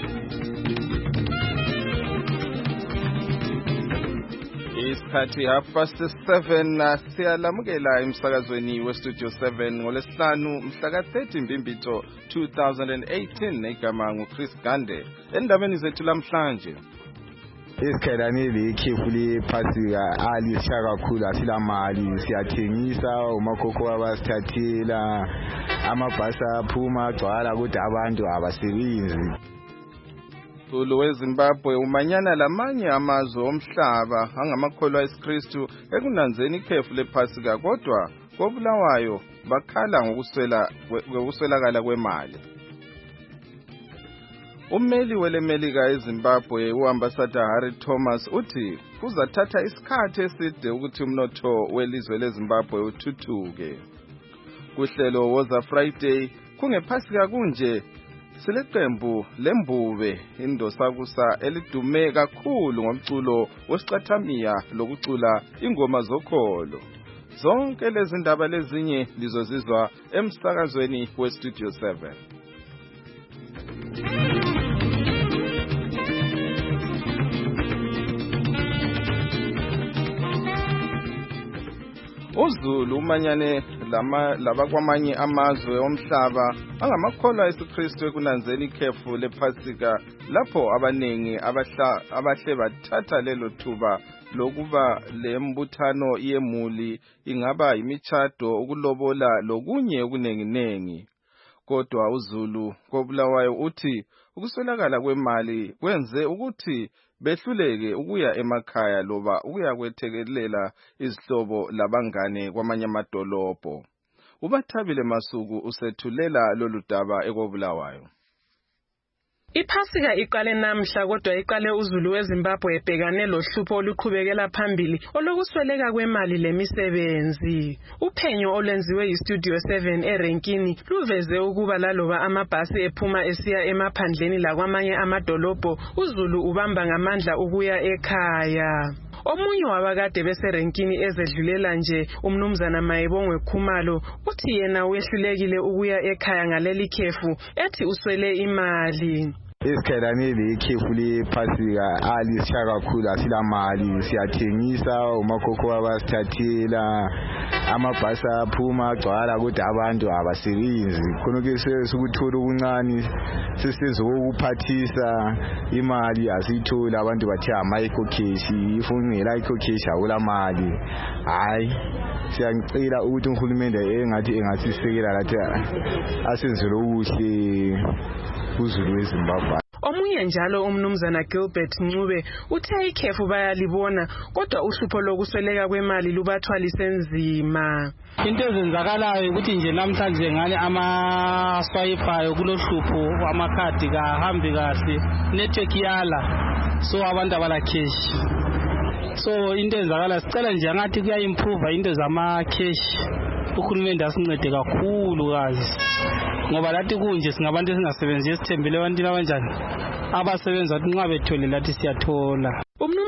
Isikhathi half past seven siyalamukela emsakazweni we Studio seven ngolesihlanu mhla thirty Mbimbitho two thousand eighteen negama ngu Chris Gande. Endabeni zethu lamhlanje Isikhadanile ikhefu lephasika alisha kakhulu asilamali siyathengisa umakhokho abasithathela amabhasi aphuma agcwala kodwa abantu abasebenzi. Ulu weZimbabwe umanyana lamanye amazwe omhlaba angamakholwa eSikristu ekunanzeni ikhefu lephasika kodwa koBulawayo bakhala ngokuswela ngokuswelakala kwemali. Ummeli welemelika eZimbabwe uAmbassador Harry Thomas uthi kuzathatha isikhathi eside ukuthi umnotho welizwe leZimbabwe uthuthuke. Kuhlelo Woza Friday kungephasika kunje sileqembu lembube indosakusa elidume kakhulu ngomculo wesicathamiya lokucula ingoma zokholo. Zonke lezi ndaba lezinye lizozizwa emsakazweni we Studio seven. uZulu umanyane lama labakwamanye amazwe omhlaba angamakholwa eSikristu ekunanzeni ikhefu lephasika lapho abanengi abahla abahle bathatha lelo thuba lokuba lembuthano yemuli ingaba imichado ukulobola lokunye okunenginengi. Kodwa uZulu koBulawayo uthi ukuswelakala kwemali kwenze ukuthi behluleke ukuya emakhaya loba ukuya kwethekelela izihlobo labangane kwamanye amadolobho. Ubathabile Masuku usethulela lolu daba ekoBulawayo. Iphasika iqale namhla kodwa iqale uZulu weZimbabwe ebhekane lohlupho oluqhubekela phambili olokusweleka kwemali lemisebenzi. Uphenyo olwenziwe yiStudio seven eRenkini luveze ukuba laloba amabhasi ephuma esiya emaphandleni lakwamanye amadolobho uZulu ubamba ngamandla ukuya ekhaya. Omunye wabakade beseRenkini ezedlulela nje umnumzana Mayebongwe Khumalo uthi yena wehlulekile ukuya ekhaya ngaleli khefu ethi uswele imali. Isikhadanile ikhefu lephasika alisha kakhulu asilamali siyathengisa umakhokho abasithathela amabhasi aphuma agcwala kodwa abantu abasebenzi khonke sesukuthola ukuncane sesenze ukuphathisa imali asithola abantu bathi amayikho cash ifungela ikho cash awulamali. Hayi siyangicela ukuthi uhulumende engathi engasisekela lathi asenzele ukuhle uZulu weZimbabwe. Omunye njalo umnumzana Gilbert Ncube uthe ikhefu bayalibona kodwa uhlupho lokusweleka kwemali lubathwalise nzima. Into ezenzakalayo ukuthi nje namhlanje ngane ama swipe kulohlupho amakhadi kahambi kahle network yala so abantu abala cash. So into ezenzakala sicela nje ngathi kuya improve into zama cash. Uhulumende asincede kakhulu kazi. Ngoba lathi kunje singabantu esingasebenzi esithembele ebantwini abanjani abasebenza nxa bethole lathi siyathola. Umnumzana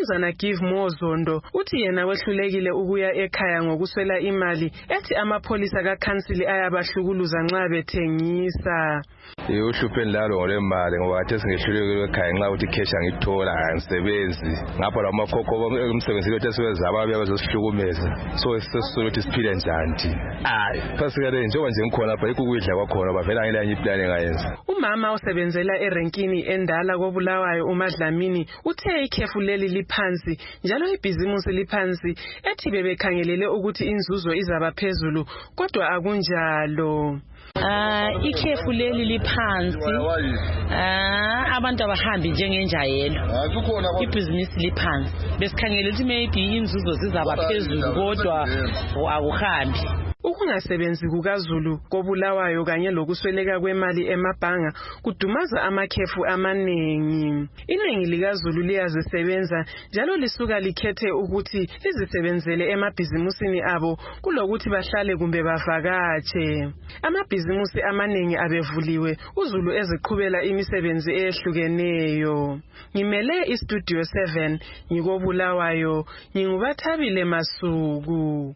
umnumzana Give Mozondo uthi yena wehlulekile ukuya ekhaya ngokuswela imali ethi amapholisa kaCouncil ayabahlukuluza nxa bethengisa. Uhluphe ndalo ngolemali ngoba athe singehlulekile ekhaya nxa uthi cash angithola angisebenzi ngapha lamakhokho umsebenzi lo tesiwenza ababe bazosihlukumeza so sesisuthi siphile njani hayi pasikade njengoba nje ngikhona lapha ikukudla kwakhona bavela ngelenye iplan engayenza. Umama osebenzela erenkini endala koBulawayo uMadlamini uthe ikhefu leli liphansi njalo ibhizimusi liphansi ethi bebekhangelele ukuthi inzuzo izaba phezulu kodwa akunjalo. Ah ikhefu leli liphansi ah abantu abahambi njengenjayelo ibhizinisi liphansi besikhangela ukuthi maybe inzuzo zizaba phezulu kodwa akuhambi. Ukungasebenzi kukaZulu koBulawayo kanye lokusweleka kwemali emabhanga kudumaza amakhefu amaningi. Iningi likaZulu liyazisebenza njalo lisuka likhethe ukuthi lizisebenzele emabhizimusini abo kulokuthi bahlale kumbe bavakatshe. Amabhizimusi amaningi abevuliwe uZulu eziqhubela imisebenzi ehlukeneyo. Ngimele iStudio seven ngikoBulawayo ngingubathabile Masuku.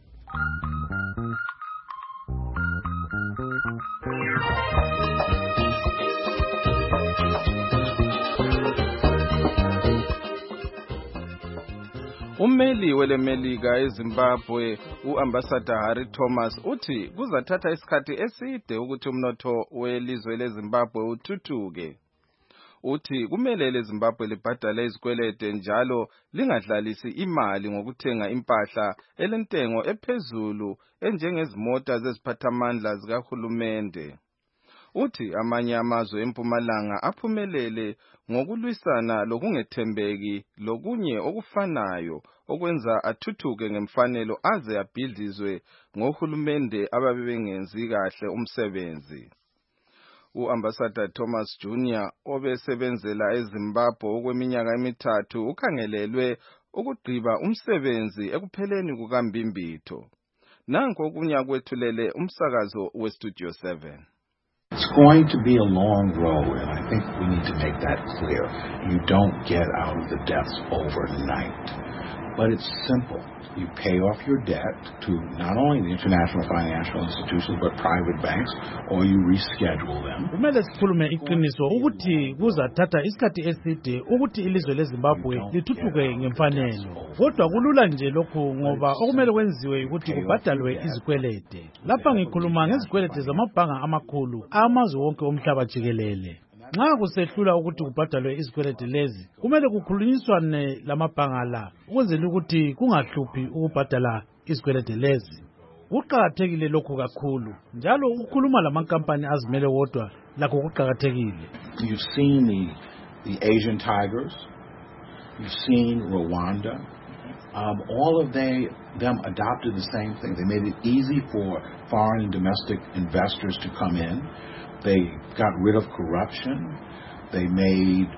Ummeli welemelika eZimbabwe uAmbassador Harry Thomas uthi kuzathatha isikhathi eside ukuthi umnotho welizwe leZimbabwe uthuthuke. Uthi kumele leZimbabwe libhadale izikwelede njalo lingadlalisi imali ngokuthenga impahla elentengo ephezulu enjengezimota zeziphathamandla zikahulumende. Uthi amanye amazwe empumalanga aphumelele ngokulwisana lokungethembeki lokunye okufanayo okwenza athuthuke ngemfanelo aze abhidlizwe ngohulumende ababengenzi kahle umsebenzi. uAmbassador Thomas Junior obesebenzela eZimbabwe okweminyaka emithathu ukhangelelwe ukugqiba umsebenzi ekupheleni kukaMbimbitho. Nanko okunya kwethulele umsakazo weStudio seven. It's going to be a long road, and I think we need to make that clear. You don't get out of the depths overnight, but it's simple. You pay off your debt to not only the international financial institutions, but private banks, or you reschedule them. Kumele sikhulume iqiniso ukuthi kuzathatha isikhathi eside ukuthi ilizwe leZimbabwe lithuthuke ngemfanelo. Kodwa kulula nje lokho ngoba okumele kwenziwe ukuthi kubhadalwe izikwelede. Lapha ngikhuluma ngezikwelede zamabhanga amakhulu amazwe wonke omhlaba jikelele. Nxa kusehlula ukuthi kubhadalwe izikwelede lezi, kumele kukhulunyiswane lamabhanga la ukwenzela ukuthi kungahluphi ukubhadala izikwelede lezi. Kuqakathekile lokho kakhulu. Njalo ukukhuluma lamankampani azimele wodwa lakho kuqakathekile. You've seen the the Asian tigers. You've seen Rwanda. Um, all of they them adopted the same thing. They made it easy for foreign and domestic investors to come in. They got rid of corruption. They made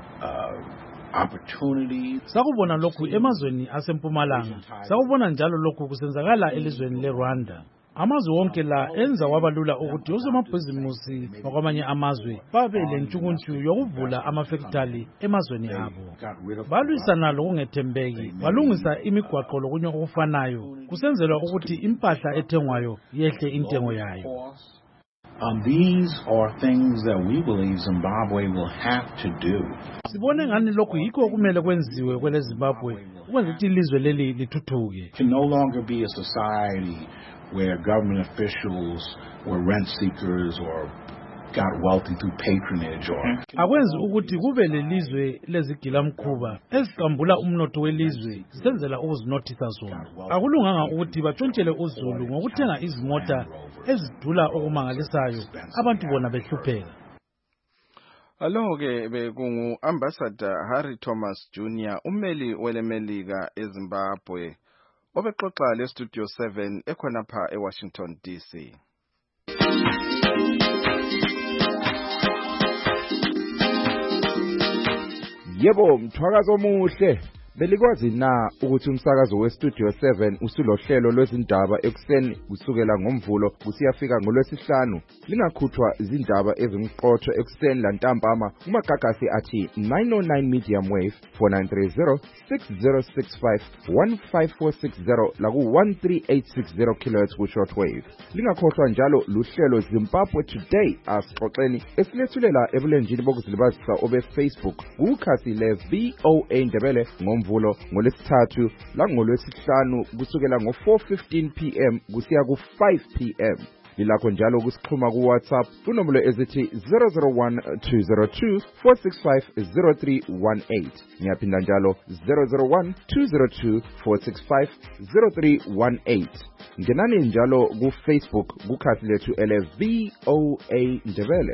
uh, opportunities. Sakubona lokhu emazweni asempumalanga. Sakubona njalo lokhu kusenzakala elizweni leRwanda. Amazwe wonke la enza wabalula ukuthi osomabhizimusi bakwamanye amazwe babe lentshukuntshu yokuvula amafactory emazweni abo. Balwisana lokungethembeki, balungisa imigwaqo lokunye okufanayo. Kusenzelwa ukuthi impahla ethengwayo yehle intengo yayo. Um, these are things that we believe Zimbabwe will have to do. Sibone ngani lokhu yikho okumele kwenziwe kwele Zimbabwe ukwenza ukuthi ilizwe leli lithuthuke. It can no longer be a society where government officials were rent seekers or got wealthy through patronage or akwenzi ukuthi kube lelizwe lezigilamkhuba ezicambula umnotho welizwe zisenzela ukuzinothisa zona. Akulunganga ukuthi batshontshele uZulu ngokuthenga izimota ezidula okumangalisayo abantu bona behlupheka. Aloke bekungu Ambassador Harry Thomas Junior ummeli welemelika eZimbabwe obexoxa leStudio seven ekhonapha eWashington D C. Yebo, mthwakazo omuhle Belikwazi na ukuthi umsakazo weStudio seven usulohlelo lwezindaba ekuseni kusukela ngomvulo kusiyafika ngolwesihlanu. Lingakhuthwa izindaba ezimqotho ekuseni lantambama kumagagasi athi nine oh nine medium wave four nine three zero six zero six five one five four six zero laku one three eight six zero kilohertz ku shortwave. Lingakhohlwa njalo luhlelo Zimbabwe Today asixoxeni esilethulela ebulenjini bokuzilibazisa obe Facebook kukhasi le V O A Ndebele ngomvulo ngolesithathu la ngolwesihlanu kusukela ngo four fifteen p m kusiya ku five p m. Lilakho njalo kusixhuma ku WhatsApp kunombolo ezithi zero zero one two zero two four six five zero three one eight. Ngiyaphinda njalo zero zero one two zero two four six five zero three one eight. Ngenani njalo ku Facebook kukhasi lethu ele V O A Ndebele.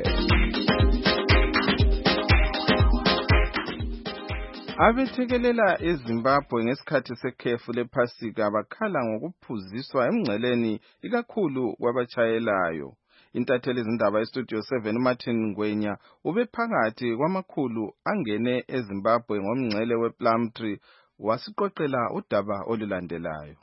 Abethekelela eZimbabwe ngesikhathi sekhefu lephasika bakhala ngokuphuziswa emngceleni ikakhulu kwabachayelayo. Intatheli izindaba eStudio seven Martin Ngwenya ubephakathi kwamakhulu angene eZimbabwe ngomngcele wePlumtree wasiqoqela udaba olulandelayo.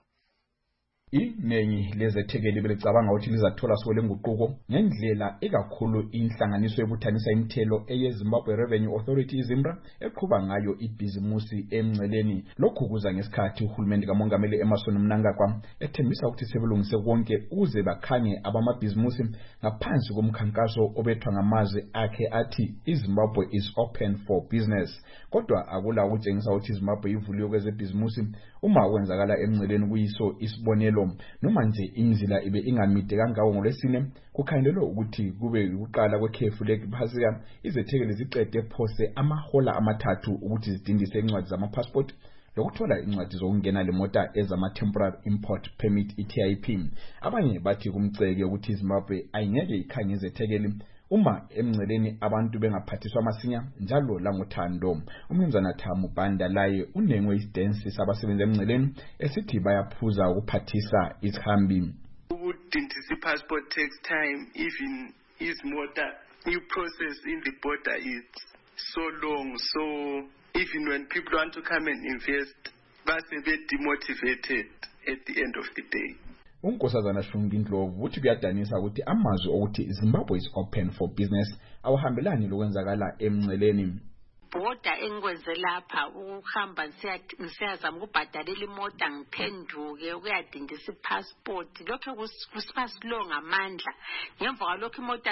Iningi lezethekeli belicabanga ukuthi lizathola sole nguquko ngendlela ekakhulu inhlanganiso yobuthanisa imithelo eyeZimbabwe Revenue Authority iZimbra eqhuba ngayo ibhizimusi emngceleni. Lokhu kuza ngesikhathi uhulumeni kamongameli Emmerson Mnangagwa ethembisa ukuthi sebelungise konke ukuze bakhange abamabhizimusi ngaphansi komkhankaso obethwa ngamazwi akhe athi iZimbabwe is open for business. Kodwa akula ukutshengisa ukuthi iZimbabwe ivuliwe kwezebhizimusi uma kwenzakala emngceleni kuyiso isibonelo noma nje imizila ibe ingamide kangako ngolesine kukhangelelwe ukuthi kube ukuqala kwekhefu lephasika izethekeli ziqede phose amahola amathathu ukuthi zidindise incwadi zamapassport lokuthola incwadi zokungena lemota ezama temporary import permit I T I P. Abanye bathi kumceke ukuthi iZimbabwe ayingeke ikhanye izethekeli uma emngceleni abantu bengaphathiswa amasinya njalo langothando. Umnumzana Thamu Banda laye unengwe isidensi sabasebenza emngceleni esithi bayaphuza ukuphathisa izihambi. Ukudindisa passport takes time, even is motor new process in the border is so long, so even when people want to come and invest base be demotivated at the end of the day. Unkosazana Shungi Ndlovu uthi kuyadanisa ukuthi amazwi okuthi Zimbabwe is open for business awahambelani lokwenzakala emngceleni. Border engikwenze lapha ukuhamba ngisiyazama ukubhadalela imoto ngiphenduke ukuyadindisa ipassport lokho kusiba slow ngamandla ngemva kwalokho imoto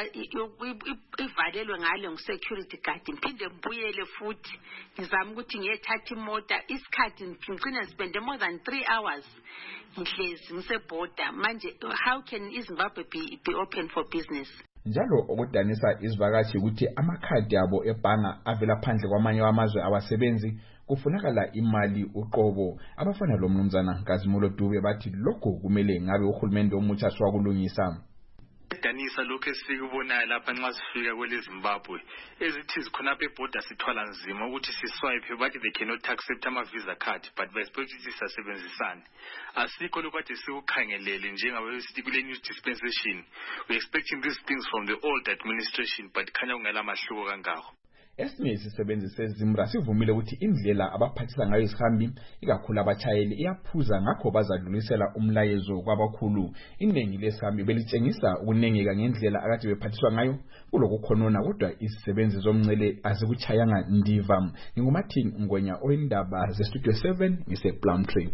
ivalelwe ngale ngu-security guard ngiphinde ngibuyele futhi ngizama ukuthi ngiyethatha imoto isikhathi ngigcina spende more than three hours ngihlezi ngiseborder manje how can iZimbabwe be, be open for business? Njalo okudanisa izivakashi ukuthi amakhadi abo ebhanga avela phandle kwamanye amazwe abasebenzi kufunakala imali uqobo. Abafana lo mnumzana Kazimulo Dube bathi lokho kumele ngabe uhulumende omutsha swakulungisa. Danisa lokho esikubonayo lapha nxa sifika kwele Zimbabwe ezithi zikhonapha eborder sithwala nzima ukuthi siswipe bathi they cannot accept ama visa card but we expect ukuthi sisebenzisane. Asikho lokho kade sikukhangelele njengabe sithi kule new dispensation we expecting these things from the old administration but khanya ungela mahluko kangako. Esinye isisebenzi seZimbra sivumile ukuthi indlela abaphathisa ngayo isihambi ikakhulu abachayeli iyaphuza ngakho bazadlulisela umlayezo kwabakhulu. Iningi lesihambi belitshengisa ukunengeka ngendlela akade bephathiswa ngayo kulokukhonona kodwa isisebenzi zomngcele azikuchayanga ndiva. NginguMartin Ngwenya oyindaba zeStudio seven ngisePlumtree.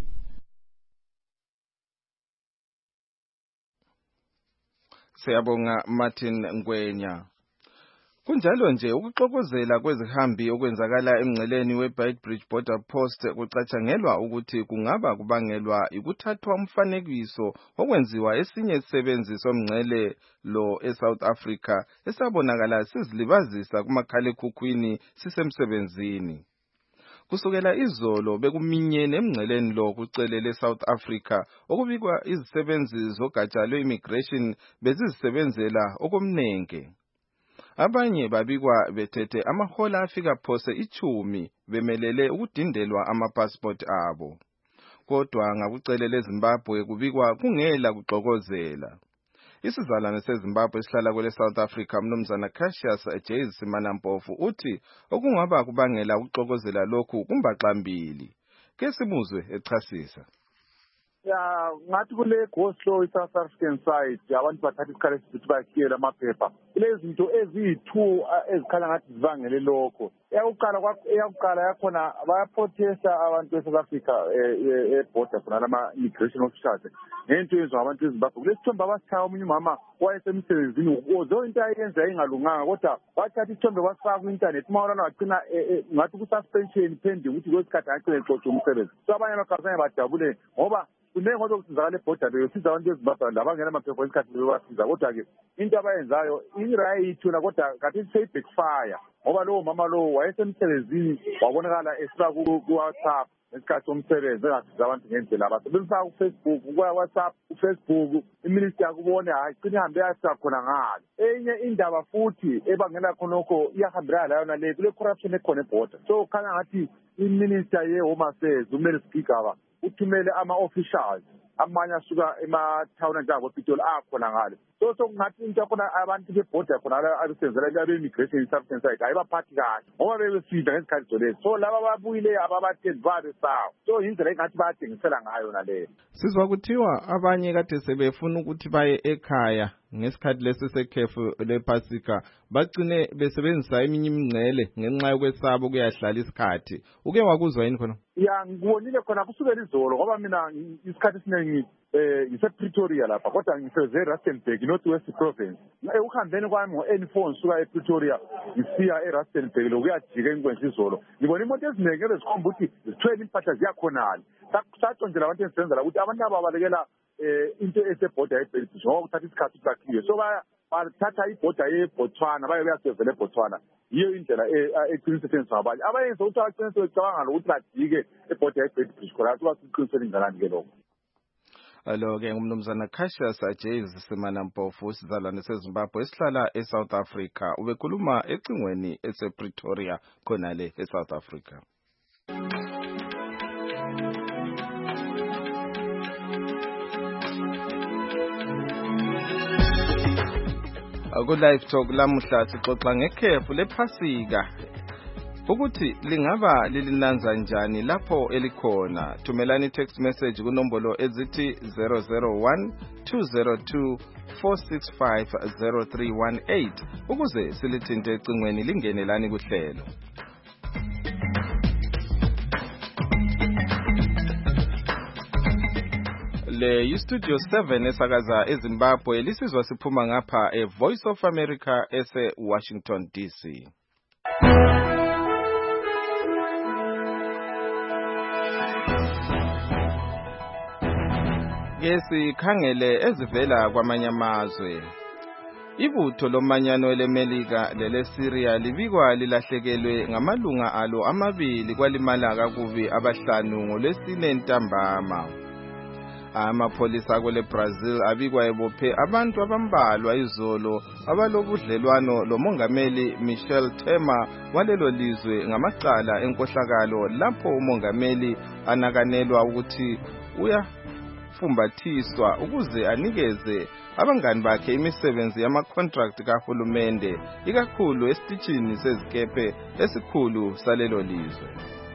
Siyabonga Martin Ngwenya. Kunjalo nje ukuxokozela kwezihambi okwenzakala emngceleni weBeitbridge Border Post kucatshangelwa ukuthi kungaba kubangelwa ukuthathwa umfanekiso okwenziwa esinye isisebenzi somngcele lo eSouth Africa esabonakala sizilibazisa kumakhalekhukhwini sisemsebenzini. Kusukela izolo bekuminyene emngceleni lo kucelele South Africa okubikwa izisebenzi zogatsha lwe-immigration bezizisebenzela okomnenge. Abanye babikwa bethethe amahola afika phose ichumi bemelele ukudindelwa amapassport abo. Kodwa ngakucelele Zimbabwe kubikwa kungela kuxokozela. Isizalwane seZimbabwe sihlala kwele South Africa mnumzana Cassius James Manampofu uthi okungaba kubangela ukuxokozela lokhu kumbaxambili. ke simuzwe echasisa. Ya ngathi kule go slow i-South African side abantu bathatha isikhathi esithi bakhiyele amaphepha lezi zinto eziyi-two ezikhanya ngathi zibangele lokho. Eyakuqala eyakuqala yakhona bayaprotesta abantu e-South Africa e-border khona lama-immigration officials ngento yenziwa abantu eZimbabwe. Kulesi sithombe abasithaya omunye umama wayesemsebenzini zo into ayenza yayingalunganga kodwa wathatha isithombe wasifaka ku-internet umawolana wagcina ngathi ku-suspension pending ukuthi kwesikhathi agcine exoxa umsebenzi. So abanye abakazanye bajabule ngoba kunenge ngoba kusizakala ebhoda beyosiza abantu eZimbabwe labangena amaphepha esikhathi bebasiza kodwa-ke into abayenzayo i-right yona kodwa kathi seyi-backfire ngoba lowo mama lowo wayesemsebenzini wabonakala esifaka ku-WhatsApp ngesikhathi somsebenzi engasiza abantu ngendlela abasebenzisa ku-Facebook ku-WhatsApp ku-Facebook iminister yakubone hayi cina ihambe yasiza khona ngalo. Enye indaba futhi ebangela khonokho iyahambelana layo nale kule corruption ekhona ebhoda. So khanya ngathi iminister ye-Home Affairs umele speaker uthumele ama-officials amanye asuka emathawuni njengabo-Pitoli akhona ngale. So sokungathi into yakhona abantu bebhoda khona abesenzela abe-immigration i-Southern side ayibaphathi kahle ngoba bebefida ngesikhathi zolezi. So laba babuyileyo ababathendi babesawo. So yindlela engathi bayadengisela ngayo naleyo. Sizwa kuthiwa abanye kade sebefuna ukuthi baye ekhaya ngesikhathi lesi sekhefu lePasika bagcine besebenzisa eminye imingcele ngenxa yokwesaba ukuyahlala isikhathi. Uke wakuzwa yini khona? Ya ngibonile khona kusukela izolo ngoba mina isikhathi esiningi eh ngise-Pretoria lapha kodwa ngiseze eRustenburg North West Province. Ukuhambeni kwami ngo-N four ngisuka ePretoria ngisiya eRustenburg lokuyajika enkwenhle izolo. Ngibona imoto eziningi ezikhomba ukuthi zithwele impahla ziyakhonala. Saconjela abantu esenzela ukuthi abantu ababalekela eh into esebhoda yeBelgium ngoba kuthatha isikhathi sakhiwe. So baya bathatha ibhoda yeBotswana baye bayasevela eBotswana. Yiyo indlela eqinisekiswa abanye abayenza ukuthi abaqinise becabanga ukuthi bajike ebhoda yeBelgium khona basiqinisele ingalani ke lokho. Alo ke ngumnumzana Cassius James Simanampofu sizalwane seZimbabwe esihlala eSouth Africa ubekhuluma ecingweni esePretoria khona le eSouth Africa. Ku live talk lamuhla sixoxa ngekhefu lePasika ukuthi lingaba lilinanza njani lapho elikhona. Thumelani text message kunombolo ezithi zero zero one two zero two four six five zero three one eight ukuze silithinte ecingweni lingenelani kuhlelo. Le Studio seven esakaza eZimbabwe lisizwa siphuma ngapha e Voice of America ese Washington D C. Kesi khangele ezivela kwamanye amazwe. Ibutho lomanyano elemelika lele Syria libikwa lilahlekelwe ngamalunga alo amabili kwalimala kakubi abahlanu ngolwesine ntambama. Amapolisa kwele Brazil abikwa ebophe abantu abambalwa izolo abalobudlelwano lomongameli Michel Temer walelo lizwe ngamacala enkohlakalo lapho umongameli anakanelwa ukuthi uyafumbathiswa ukuze anikeze abangani bakhe imisebenzi yama-contract kahulumende ikakhulu esitishini sezikepe esikhulu salelo lizwe.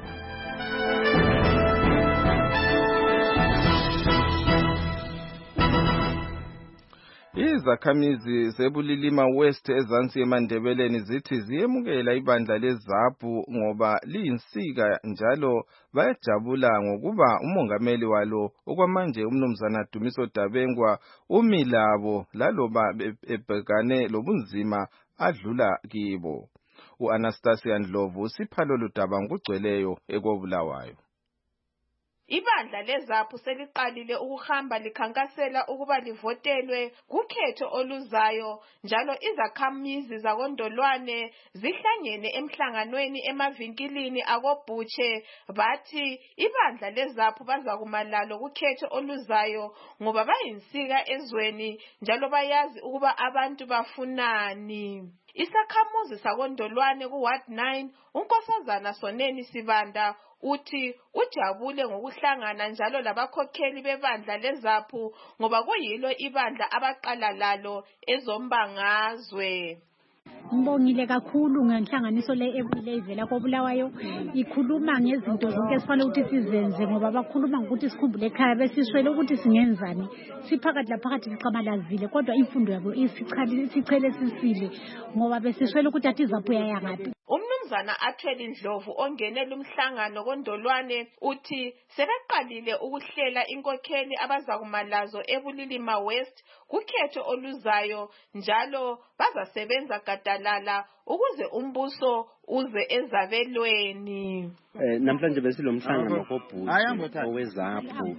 Izakhamizi zebulilima West ezansi eMandebeleni zithi ziyemukela ibandla leZAPU ngoba liyinsika njalo bayajabula ngokuba umongameli walo okwamanje umnumzana Dumiso Dabengwa umilabo laloba ebhekane lobunzima adlula kibo. uAnastasia Ndlovu siphalo ludaba ngugcweleyo ekobulawayo. Ibandla leZAPU seliqalile ukuhamba likhankasela ukuba livotelwe kukhetho oluzayo njalo izakhamizi zakondolwane zihlangene emhlanganweni emavinkilini akobhutshe bathi ibandla leZAPU bazakumalalo kukhetho oluzayo ngoba bayinsika ezweni njalo bayazi ukuba abantu bafunani. Isakhamuzi sakondolwane ku Ward nine unkosazana Soneni Sibanda uthi ujabule ngokuhlangana njalo labakhokheli bebandla leZAPU ngoba kuyilo ibandla abaqala lalo ezombangazwe. Ngibongile kakhulu ngenhlanganiso le ebuyile ivela koBulawayo ikhuluma ngezinto zonke esifanele ukuthi sizenze ngoba bakhuluma ngokuthi sikhumbule ekhaya besishwele ukuthi singenzani siphakathi laphakathi siqamalazile kodwa imfundo yabo isichali sichele sisile ngoba besishwele ukuthi athi izapho yaya ngaphi. Umnumzana Athwele Ndlovu ongenele umhlangano koNdolwane uthi sebeqalile ukuhlela inkokheli abazakumalazo eBulilima West kukhetho oluzayo njalo bazasebenza gadalala ukuze umbuso uze ezabelweni. Eh namhlanje besilomhlangano koBhuti owezapho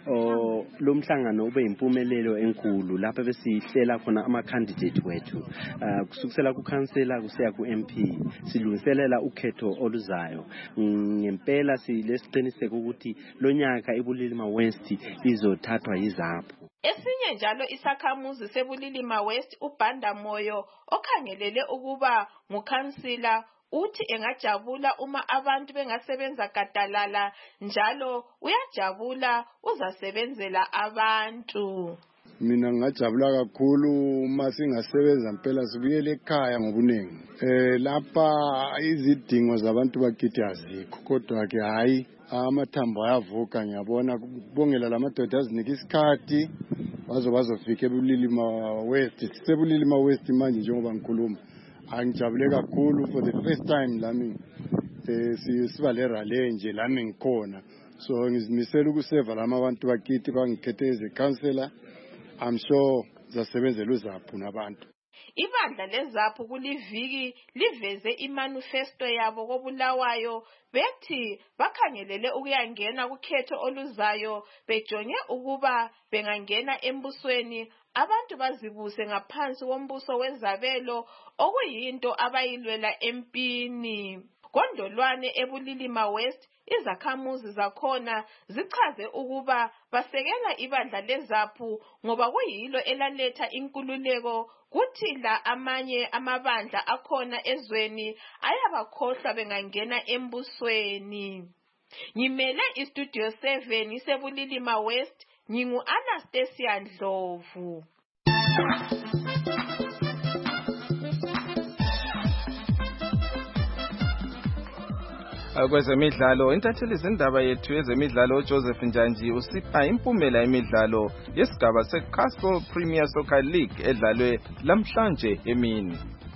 o lo mhlangano ube impumelelo enkulu lapha besihlela khona ama candidate wethu kusukisela ku councillor kusiya ku M P silungiselela ukhetho oluzayo ngempela silesiqiniseko ukuthi lonyaka eBulilima West izothathwa yizapho. Esinye njalo isakhamuzi seBulilima West uBhanda Moyo okhangelele ukuba ngukhansila uthi engajabula uma abantu bengasebenza gadalala njalo uyajabula uzasebenzela abantu. Mina ngajabula kakhulu uma singasebenza impela sibuyele ekhaya ngobuningi. Eh lapha izidingo zabantu bakithi azikho kodwa ke hayi amathambo ayavuka ngiyabona kubongela lamadoda azinika isikhathi bazo bazofika eBulilima West seBulilima West manje njengoba ngikhuluma angijabule kakhulu for the first time lami eh siba le rally nje lami ngikhona so ngizimisela ukuseva lama abantu bakithi bangikhethe as a councillor. I'm sure zasebenzela uzaphu nabantu. Ibandla lezaphu kuliviki liveze imanifesto yabo koBulawayo bethi bakhangelele ukuyangena kukhetho oluzayo bejonge ukuba bengangena embusweni abantu bazibuse ngaphansi kombuso wezabelo okuyinto abayilwela empini. Kondolwane eBulilima West izakhamuzi zakhona zichaze ukuba basekela ibandla lezaphu ngoba kuyilo elaletha inkululeko kuthi la amanye amabandla akhona ezweni ayabakhohlwa bengangena embusweni. Ngimele iStudio seven iseBulilima West ngingu Anastasia Ndlovu. Kwezemidlalo intatheli zindaba yethu yezemidlalo uJoseph Njanji usipha impumela yemidlalo yesigaba seCastle Premier Soccer League edlalwe lamhlanje emini.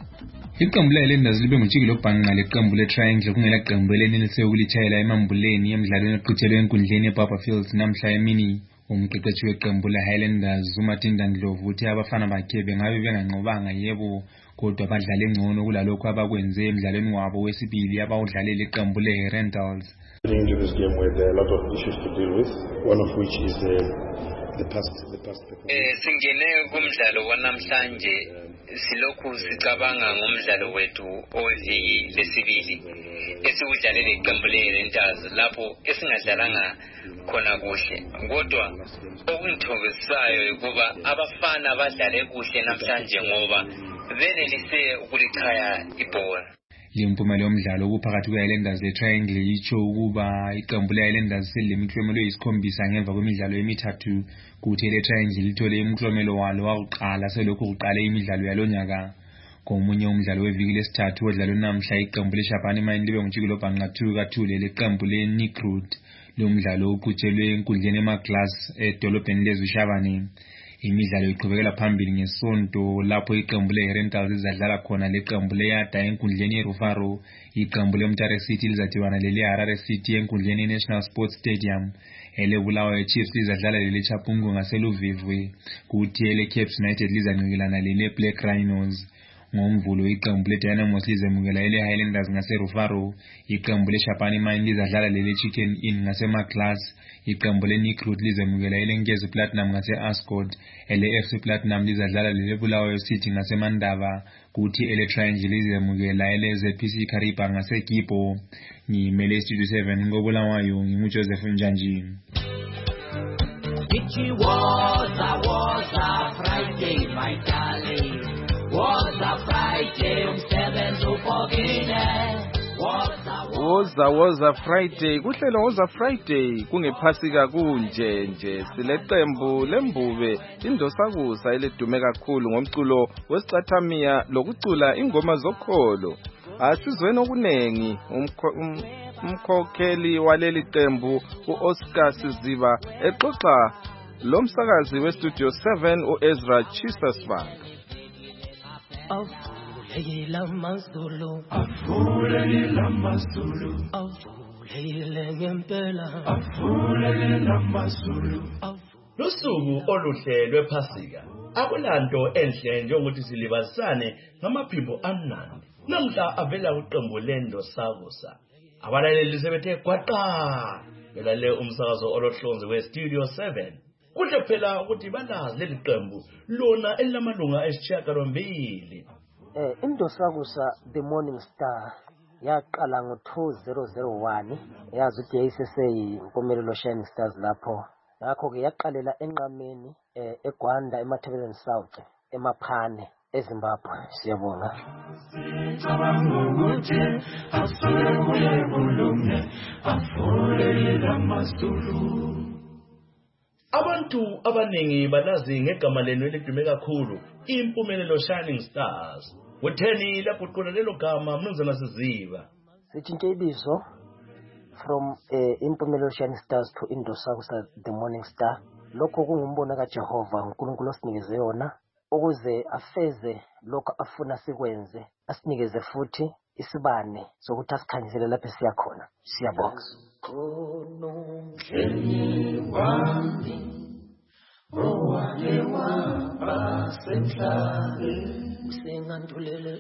Iqembu leLenders libe ngujikilo bhanqa leqembu leTriangle kungela qembu elenelise ukulitshayela emambuleni emidlalweni eqhutshelwe enkundleni eBarberfield namhla emini. Umqeqeshi weqembu leHighlanders uMatinda Ndlovu uthi abafana bakhe bengabe benganqobanga yebo kodwa badlale ngcono kulalokho abakwenze emidlalweni wabo wesibili abawudlalele iqembu leRentals. Into this game with a lot of issues to deal with, one of which is uh, the past the past eh singene kumdlalo wanamhlanje silokhu sicabanga ngomdlalo wethu oviki lesibili esiwudlalele iqembu leRentals lapho esingadlalanga khona kuhle kodwa okungithokozisayo ukuba abafana badlale kuhle namhlanje ngoba benelise ukulichaya ibhola. Limpumela yomdlalo kuphakathi kweHighlanders leTriangle icho ukuba iqembu leHighlanders selemiklomelo eyisikhombisa ngemva kwemidlalo emithathu kuthi leTriangle lithole umklomelo walo wakuqala selokhu kuqala imidlalo yalonyaka. Komunye umdlalo weviki lesithathu odlalwe namhla iqembu leShabani Mine libe ngujikilo bhanqa two kathule leqembu leNikrut. Lo mdlalo uqhutshelwe enkundleni eMaglass edolobheni leZushabani. Imidlalo iqhubekela phambili ngesonto lapho iqembu leRentals izadlala khona leqembu leYada enkundleni yeRufaro. Iqembu leMtare City lizadibana leHarare City enkundleni yeNational Sports Stadium. EleBulawayo Chiefs lizadlala leChapungu ngaseluvivwe kuthi eleCape United lizanqikilana leBlack Rhinos. Ngomvulo iqembu leDynamos lizemukela eleHighlanders ngaseRufaro. Iqembu leShabani Mine lizadlala leChicken Inn ngaseMaglass. Iqembu leNikrut lizemukela eleNkezi Platinum ngaseAscot. eleF C Platinum lizadlala leBulawayo City ngaseMandava kuthi eleTriangle lizemukela eleZ P C Kariba ngaseGibo. Ngimele iStudio seven ngoBulawayo nginguJoseph Njanji. It was a was a Friday my darling. Was a Friday um seven to forget. Was a Woza woza Friday, kuhlelo woza Friday, kungephasika kunje nje sileqembu lembube indosakusa elidume kakhulu ngomculo wesicathamiya lokucula ingoma zokholo. Asizweni okunengi umkhokheli waleli qembu uOscar Siziba exoxa lomsakazi westudio seven uEzra Chisasbank. Avulekile amazulu, avulekile amazulu, avulekile ngempela, avulekile amazulu. Lusuku oluhle lwephasika akulanto enhle njengokuthi silibazisane ngamaphimbo amnandi. Namhla avela kuqembu lendosakusa. Abalaleli sebethe gwaqa belale umsakazo olohlonze westudio seven. Kuhle phela ukuthi balazi leli qembu lona elilamalunga esishiyagalombili. Eh indosakusa The Morning Star yaqala ngo two thousand one yazi ukuthi yayisesey impumelelo Shining Stars lapho. Ngakho ke yaqalela enqameni eh eGwanda eMatabeleland South eMaphane eZimbabwe. Siyabonga. Abantu abaningi balazi ngegama lenu elidume kakhulu impumelelo Shining Stars. Utheni lapho uqola lelo gama mnumzana Siziba? Sithinta ibizo from eh impumelelo Shining Stars to indosakusa The Morning Star. Lokho kungumbono kaJehova uNkulunkulu osinikeze yona ukuze afeze lokho afuna sikwenze, asinikeze futhi isibane sokuthi asikhanyisele lapho siya khona. Siyabonga. Usengandulele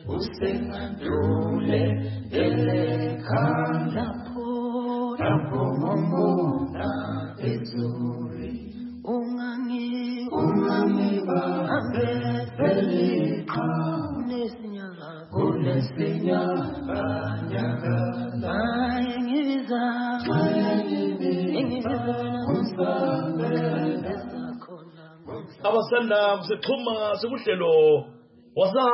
usengandulele lapho lapho ngomona ezuri ungangi ungangi bambeleka nesinyala kunesinyala nyaka ngiza ngiza Abasanda kusexhuma sekuhlelo wasa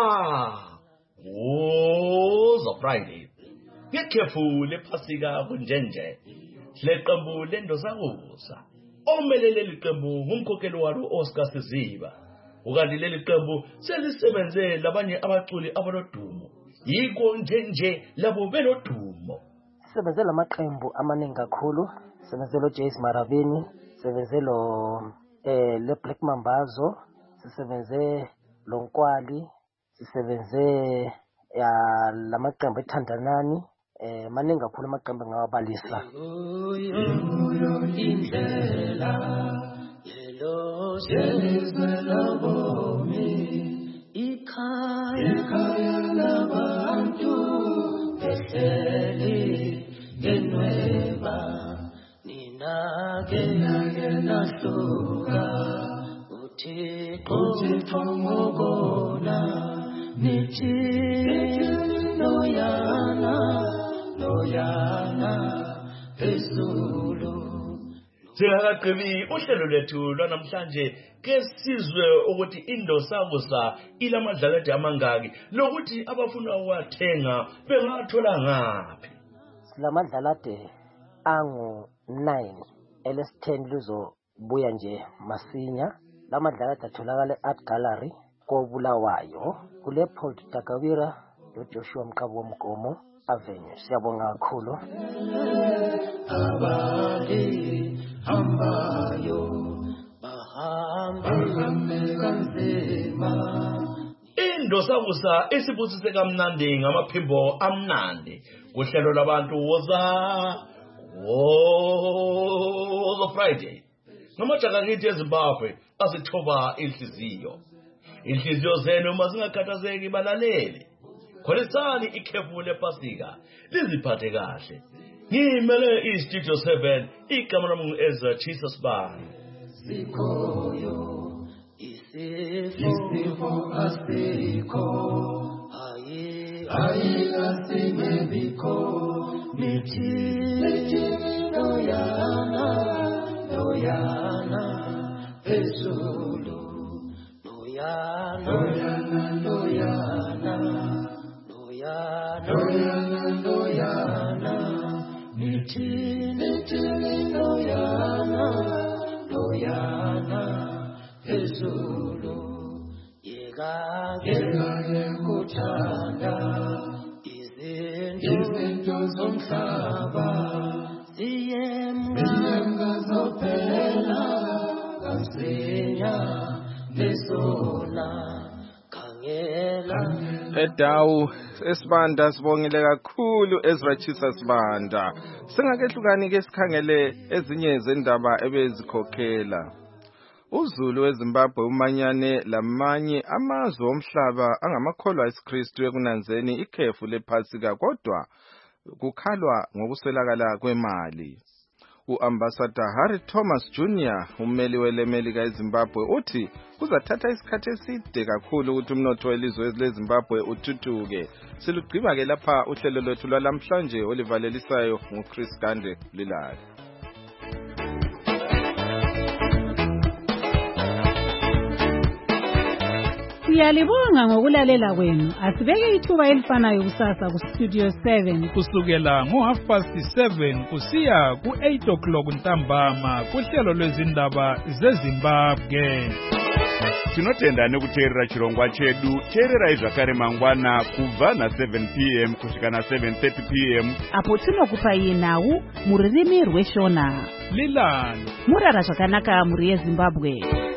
woza Friday. Ngekhefu lephasika kunjenje. Leqembu lendosakusa. Omelele liqembu ngumkhokheli walo Oscar Siziba. Ukanti leli qembu selisebenze labanye abaculi abalodumo. Yiko njenje labo belodumo. Sebenze lamaqembu amaningi kakhulu. Sebenze lo Jace Maravini, sebenze lo eh le Black Mambazo, sisebenze lo Nkwali, sisebenze ya lamaqembu eThandanani, eh maningi kakhulu amaqembu ngawabalisa. Indlela yelo selizela bomi ikhaya ikhaya labantu behleli genweba nina genagena hluka uthixo uthixo ngobona nithi loyana loyana ezulu. Singakaqhibi uhlelo lethu lwanamhlanje ke sizwe ukuthi indosakusa ilamadlala amangaki lokuthi abafuna ukwathenga bengathola ngaphi. Silamadlalade angu nine L S ten luzobuya nje masinya. Lamadlalade atholakala Art Gallery koBulawayo kule Paul Takawira lo Joshua Mqabo Mgomo Avenue. Siyabonga kakhulu. Abali hambayo bahamba kanzima. Indosakusa isibusise kamnandi ngamaphimbo amnandi kuhlelo labantu woza woza Friday. Ngamajaga kithi eZimbabwe asithoba inhliziyo. Inhliziyo zenu mazingakhathazeki balaleli. Kholisani ikhefu lephasika liziphathe kahle. Ngimele iStudio seven igama lami uEzra Chisasbank. Sikhoyo isifo asikho ayi ayi asingebikho nithi loyana loyana ezulu loyana loyana loyana loyana loyana Nithi nithi loyana loyana phezulu yeka ke kuthanda izinto zomhlaba ziyemka zophela kasinya lesona khangela edawu esibanda sibongile kakhulu Ezra Chisa Sibanda. Singakehlukani ke sikhangele ezinye zendaba ebezikhokhela. uZulu weZimbabwe umanyane lamanye amazwe omhlaba angamakholwa eSikristu ekunanzeni ikhefu lePhasika kodwa kukhalwa ngokuswelakala kwemali. U-Ambassador Harry Thomas Junior ummeli welemelika eZimbabwe uthi kuzathatha isikhathi eside kakhulu ukuthi umnotho welizwe leZimbabwe uthuthuke. Silugqiba ke lapha uhlelo lwethu lwalamhlanje olivalelisayo nguChris Gande Lilala. Siyalibonga ngokulalela kwenu. Asibeke ithuba elifanayo kusasa ku Studio seven kusukela ngo half past seven kusiya ku eight o'clock ntambama kuhlelo lwezindaba zeZimbabwe. Tinotenda nekuteerera chirongwa chedu. Teerera zvakare mangwana kubva na seven p m kusvika na seven thirty p m apo tinokupai nhau mururimi rweshona. Lilani murara zvakanaka muri yeZimbabwe.